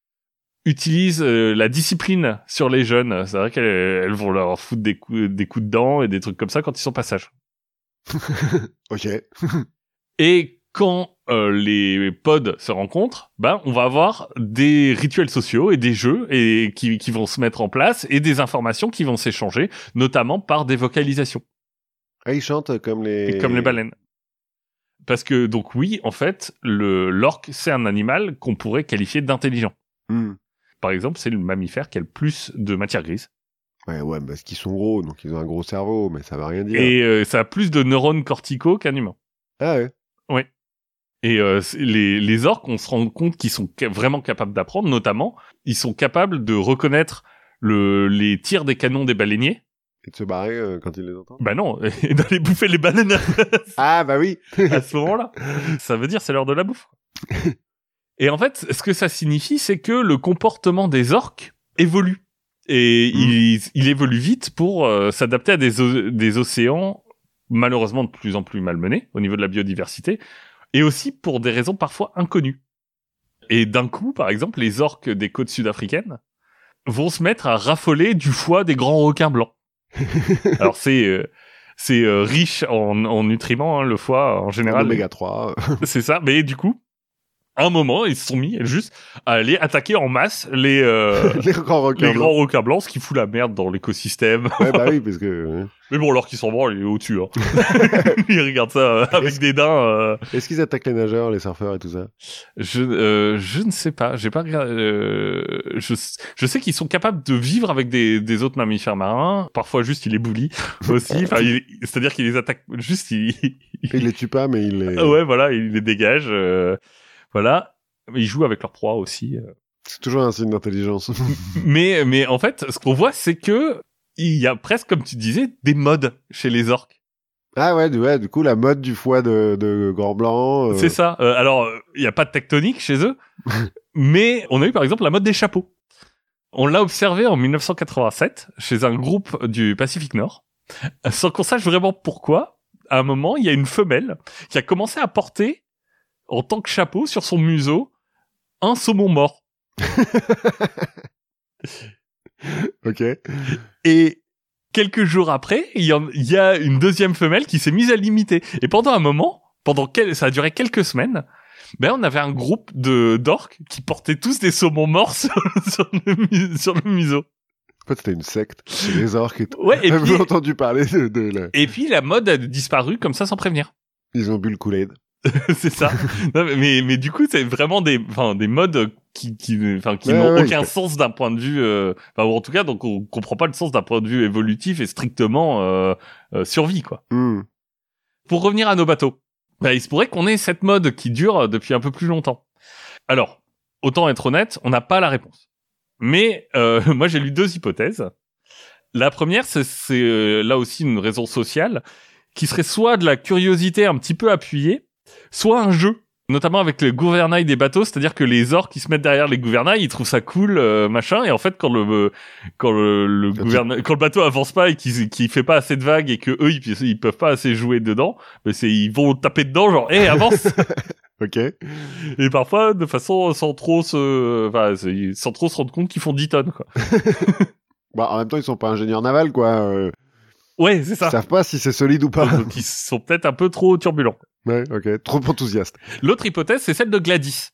[SPEAKER 2] utilisent euh, la discipline sur les jeunes. C'est vrai qu'elles elles vont leur foutre des coups, des coups de dents et des trucs comme ça quand ils sont passage.
[SPEAKER 1] Ok.
[SPEAKER 2] Et quand euh, les pods se rencontrent, ben on va avoir des rituels sociaux et des jeux et qui, qui vont se mettre en place et des informations qui vont s'échanger, notamment par des vocalisations.
[SPEAKER 1] Ah, ils chantent comme les...
[SPEAKER 2] Et comme les baleines. Parce que, donc oui, en fait, le l'orque, c'est un animal qu'on pourrait qualifier d'intelligent. Mm. Par exemple, c'est le mammifère qui a le plus de matière grise.
[SPEAKER 1] Ouais, ouais, parce qu'ils sont gros, donc ils ont un gros cerveau, mais ça veut rien dire.
[SPEAKER 2] Et euh, ça a plus de neurones corticaux qu'un humain.
[SPEAKER 1] Ah ouais.
[SPEAKER 2] Ouais. Et euh, les, les orques, on se rend compte qu'ils sont ca- vraiment capables d'apprendre, notamment, ils sont capables de reconnaître le, les tirs des canons des baleiniers.
[SPEAKER 1] Et de se barrer euh, quand ils les entendent.
[SPEAKER 2] Bah non, et d'aller bouffer les baleines.
[SPEAKER 1] Ah bah oui.
[SPEAKER 2] À ce moment-là. Ça veut dire c'est l'heure de la bouffe. Et en fait, ce que ça signifie, c'est que le comportement des orques évolue. Et mmh. il, il évolue vite pour euh, s'adapter à des, o- des océans malheureusement de plus en plus malmenés au niveau de la biodiversité, et aussi pour des raisons parfois inconnues. Et d'un coup, par exemple, les orques des côtes sud-africaines vont se mettre à raffoler du foie des grands requins blancs. Alors c'est euh, c'est euh, riche en, en nutriments, hein, le foie en général.
[SPEAKER 1] Oméga trois.
[SPEAKER 2] C'est ça, mais du coup, à un moment, ils se sont mis juste à aller attaquer en masse les euh,
[SPEAKER 1] les grands requins
[SPEAKER 2] les
[SPEAKER 1] blancs.
[SPEAKER 2] grands requins blancs, ce qui fout la merde dans l'écosystème.
[SPEAKER 1] Ouais, bah oui, parce que...
[SPEAKER 2] Mais bon, alors qu'ils s'en branlent, il est au-dessus. Hein. Ils regardent ça euh, avec
[SPEAKER 1] Est-ce...
[SPEAKER 2] des daims. Euh...
[SPEAKER 1] Est-ce qu'ils attaquent les nageurs, les surfeurs et tout ça?
[SPEAKER 2] Je euh, je ne sais pas. J'ai pas regardé. Euh... Je je sais qu'ils sont capables de vivre avec des des autres mammifères marins. Parfois, juste ils les bully aussi. Enfin, il... c'est-à-dire qu'ils les attaquent. Juste, ils.
[SPEAKER 1] Il les tue pas, mais il les.
[SPEAKER 2] Ouais, voilà, ils les dégagent. Euh... Voilà. Ils jouent avec leur proie aussi.
[SPEAKER 1] C'est toujours un signe d'intelligence.
[SPEAKER 2] mais mais en fait, ce qu'on voit, c'est que il y a presque, comme tu disais, des modes chez les orques.
[SPEAKER 1] Ah ouais, du, ouais, du coup, la mode du foie de, de grands blancs. Euh...
[SPEAKER 2] C'est ça. Euh, alors, il n'y a pas de tectonique chez eux, mais on a eu par exemple la mode des chapeaux. On l'a observé en dix-neuf cent quatre-vingt-sept chez un groupe du Pacifique Nord, sans qu'on sache vraiment pourquoi. À un moment, il y a une femelle qui a commencé à porter, en tant que chapeau, sur son museau, un saumon mort.
[SPEAKER 1] Ok.
[SPEAKER 2] Et quelques jours après, il y, en, il y a une deuxième femelle qui s'est mise à l'imiter. Et pendant un moment, pendant quel, ça a duré quelques semaines, ben on avait un groupe de d'orques qui portaient tous des saumons morts sur, sur, le, sur le museau.
[SPEAKER 1] En fait, c'était une secte, les orques et tout.
[SPEAKER 2] Ouais, et
[SPEAKER 1] J'avais
[SPEAKER 2] puis,
[SPEAKER 1] entendu parler de, de la...
[SPEAKER 2] Et puis la mode a disparu comme ça sans prévenir.
[SPEAKER 1] Ils ont bu le Kool-Aid.
[SPEAKER 2] C'est ça. Non, mais mais du coup, c'est vraiment des enfin des modes qui qui enfin qui
[SPEAKER 1] ouais,
[SPEAKER 2] n'ont
[SPEAKER 1] ouais,
[SPEAKER 2] aucun
[SPEAKER 1] je...
[SPEAKER 2] sens d'un point de vue euh, enfin ou en tout cas donc on comprend pas le sens d'un point de vue évolutif et strictement euh, euh, survie quoi.
[SPEAKER 1] Mm.
[SPEAKER 2] Pour revenir à nos bateaux, bah, il se pourrait qu'on ait cette mode qui dure depuis un peu plus longtemps. Alors, autant être honnête, on n'a pas la réponse. Mais euh, moi j'ai lu deux hypothèses. La première, c'est, c'est euh, là aussi une raison sociale qui serait soit de la curiosité un petit peu appuyée, soit un jeu, notamment avec le gouvernail des bateaux, c'est-à-dire que les orques qui se mettent derrière les gouvernails, ils trouvent ça cool, euh, machin, et en fait quand le quand le, le gouvernail, quand le bateau avance pas et qu'il qu'il fait pas assez de vagues et que eux ils, ils peuvent pas assez jouer dedans, ben c'est ils vont taper dedans genre hé hey, avance.
[SPEAKER 1] Ok.
[SPEAKER 2] Et parfois de façon sans trop se enfin sans trop se rendre compte qu'ils font dix tonnes quoi.
[SPEAKER 1] Bah en même temps ils sont pas ingénieurs navals quoi. Euh...
[SPEAKER 2] Ouais, c'est ça.
[SPEAKER 1] Ils savent pas si c'est solide ou pas.
[SPEAKER 2] Donc ils sont peut-être un peu trop turbulents.
[SPEAKER 1] Ouais, ok. Trop enthousiaste.
[SPEAKER 2] L'autre hypothèse, c'est celle de Gladys.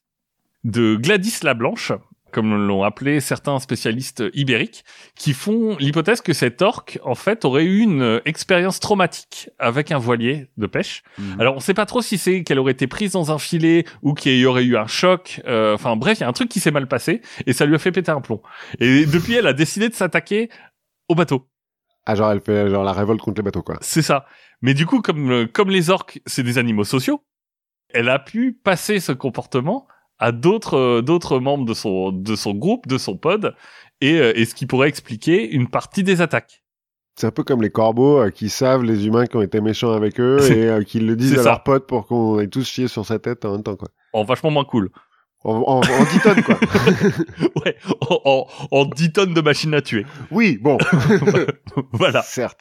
[SPEAKER 2] De Gladys la Blanche, comme l'ont appelé certains spécialistes ibériques, qui font l'hypothèse que cet orque, en fait, aurait eu une expérience traumatique avec un voilier de pêche. Mmh. Alors, on sait pas trop si c'est qu'elle aurait été prise dans un filet ou qu'il y aurait eu un choc. Euh, enfin, bref, il y a un truc qui s'est mal passé et ça lui a fait péter un plomb. Et depuis, elle a décidé de s'attaquer au bateau.
[SPEAKER 1] Ah, genre, elle fait genre la révolte contre les bateaux, quoi.
[SPEAKER 2] C'est ça. Mais du coup, comme, comme les orques, c'est des animaux sociaux, elle a pu passer ce comportement à d'autres, euh, d'autres membres de son, de son groupe, de son pod, et, euh, et ce qui pourrait expliquer une partie des attaques.
[SPEAKER 1] C'est un peu comme les corbeaux euh, qui savent les humains qui ont été méchants avec eux et euh, qui le disent à leurs potes pour qu'on ait tous chié sur sa tête en même temps, quoi.
[SPEAKER 2] En vachement moins cool.
[SPEAKER 1] En, en, en dix tonnes, quoi.
[SPEAKER 2] Ouais, en, en, en dix tonnes de machines à tuer.
[SPEAKER 1] Oui, bon.
[SPEAKER 2] Voilà.
[SPEAKER 1] Certes.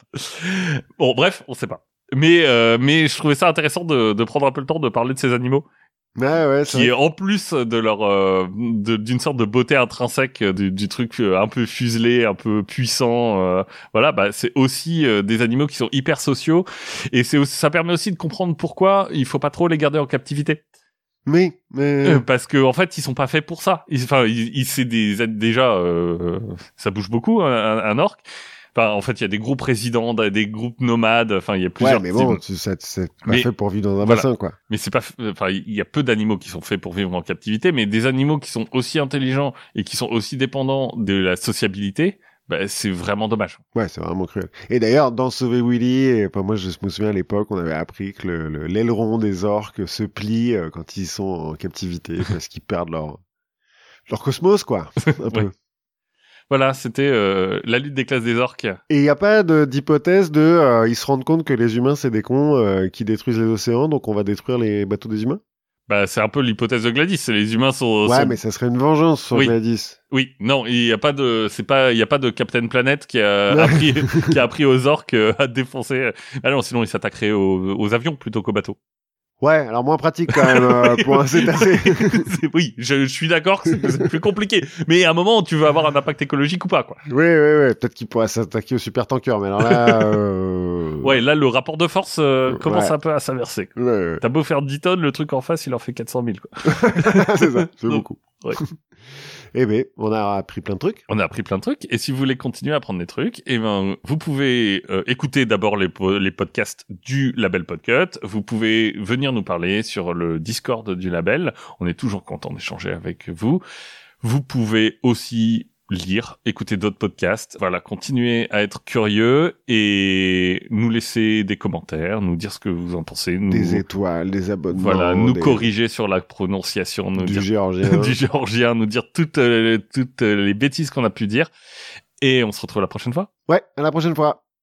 [SPEAKER 2] Bon, bref, on sait pas. Mais, euh, mais je trouvais ça intéressant de, de prendre un peu le temps de parler de ces animaux.
[SPEAKER 1] Ouais, ouais,
[SPEAKER 2] qui est en plus de leur euh, de, d'une sorte de beauté intrinsèque du, du truc un peu fuselé, un peu puissant, euh, voilà, bah c'est aussi euh, des animaux qui sont hyper sociaux et c'est aussi, ça permet aussi de comprendre pourquoi il faut pas trop les garder en captivité.
[SPEAKER 1] Mais, mais...
[SPEAKER 2] Euh, parce que en fait ils sont pas faits pour ça. Enfin, ils, ils, c'est des déjà euh, ça bouge beaucoup un, un orque. Enfin, en fait, il y a des groupes résidents, des groupes nomades. Enfin, il y a plusieurs.
[SPEAKER 1] Ouais, mais bon, tu, c'est, c'est pas
[SPEAKER 2] mais,
[SPEAKER 1] fait pour vivre dans un
[SPEAKER 2] voilà.
[SPEAKER 1] bassin, quoi.
[SPEAKER 2] Mais c'est pas. Enfin, il y a peu d'animaux qui sont faits pour vivre en captivité, mais des animaux qui sont aussi intelligents et qui sont aussi dépendants de la sociabilité, bah, c'est vraiment dommage.
[SPEAKER 1] Ouais, c'est vraiment cruel. Et d'ailleurs, dans Sauver Willy, et, enfin, moi, je me souviens à l'époque, on avait appris que le, le, l'aileron des orques se plie euh, quand ils sont en captivité parce qu'ils perdent leur leur cosmos, quoi. Un peu.
[SPEAKER 2] Ouais. Voilà, c'était euh, la lutte des classes des orques.
[SPEAKER 1] Et il n'y a pas de, d'hypothèse de... Euh, ils se rendent compte que les humains, c'est des cons euh, qui détruisent les océans, donc on va détruire les bateaux des humains?
[SPEAKER 2] Bah, c'est un peu l'hypothèse de Gladys. Les humains sont.
[SPEAKER 1] Ouais,
[SPEAKER 2] sont...
[SPEAKER 1] mais ça serait une vengeance sur
[SPEAKER 2] oui.
[SPEAKER 1] Gladys.
[SPEAKER 2] Oui, non, il y a pas de, c'est pas, il y a pas de Captain Planet qui a appris, qui a appris aux orques à défoncer. Ah non, sinon ils s'attaqueraient aux, aux avions plutôt qu'aux bateaux.
[SPEAKER 1] Ouais, alors moins pratique quand même euh, pour un cétacé.
[SPEAKER 2] Oui, je, je suis d'accord que c'est, c'est plus compliqué. Mais à un moment, tu veux avoir un impact écologique ou pas, quoi.
[SPEAKER 1] Oui, oui, oui. Peut-être qu'il pourrait s'attaquer au super tanker, mais alors là. Euh...
[SPEAKER 2] Ouais, là, le rapport de force euh, commence
[SPEAKER 1] ouais.
[SPEAKER 2] un peu à s'inverser.
[SPEAKER 1] Ouais, ouais.
[SPEAKER 2] T'as beau faire dix tonnes, le truc en face, il en fait quatre cent mille, quoi.
[SPEAKER 1] C'est ça, c'est beaucoup.
[SPEAKER 2] Ouais.
[SPEAKER 1] Eh ben, on a appris plein de trucs.
[SPEAKER 2] On a appris plein de trucs. Et si vous voulez continuer à apprendre des trucs, eh ben, vous pouvez euh, écouter d'abord les, po- les podcasts du label Podcut. Vous pouvez venir nous parler sur le Discord du label. On est toujours content d'échanger avec vous. Vous pouvez aussi lire, écouter d'autres podcasts. Voilà, continuez à être curieux et nous laisser des commentaires, nous dire ce que vous en pensez. Nous...
[SPEAKER 1] Des étoiles, des abonnements.
[SPEAKER 2] Voilà, nous
[SPEAKER 1] des...
[SPEAKER 2] corriger sur la prononciation, nous
[SPEAKER 1] du
[SPEAKER 2] dire
[SPEAKER 1] géorgien.
[SPEAKER 2] du géorgien, nous dire toutes, euh, toutes les bêtises qu'on a pu dire. Et on se retrouve la prochaine fois.
[SPEAKER 1] Ouais, à la prochaine fois.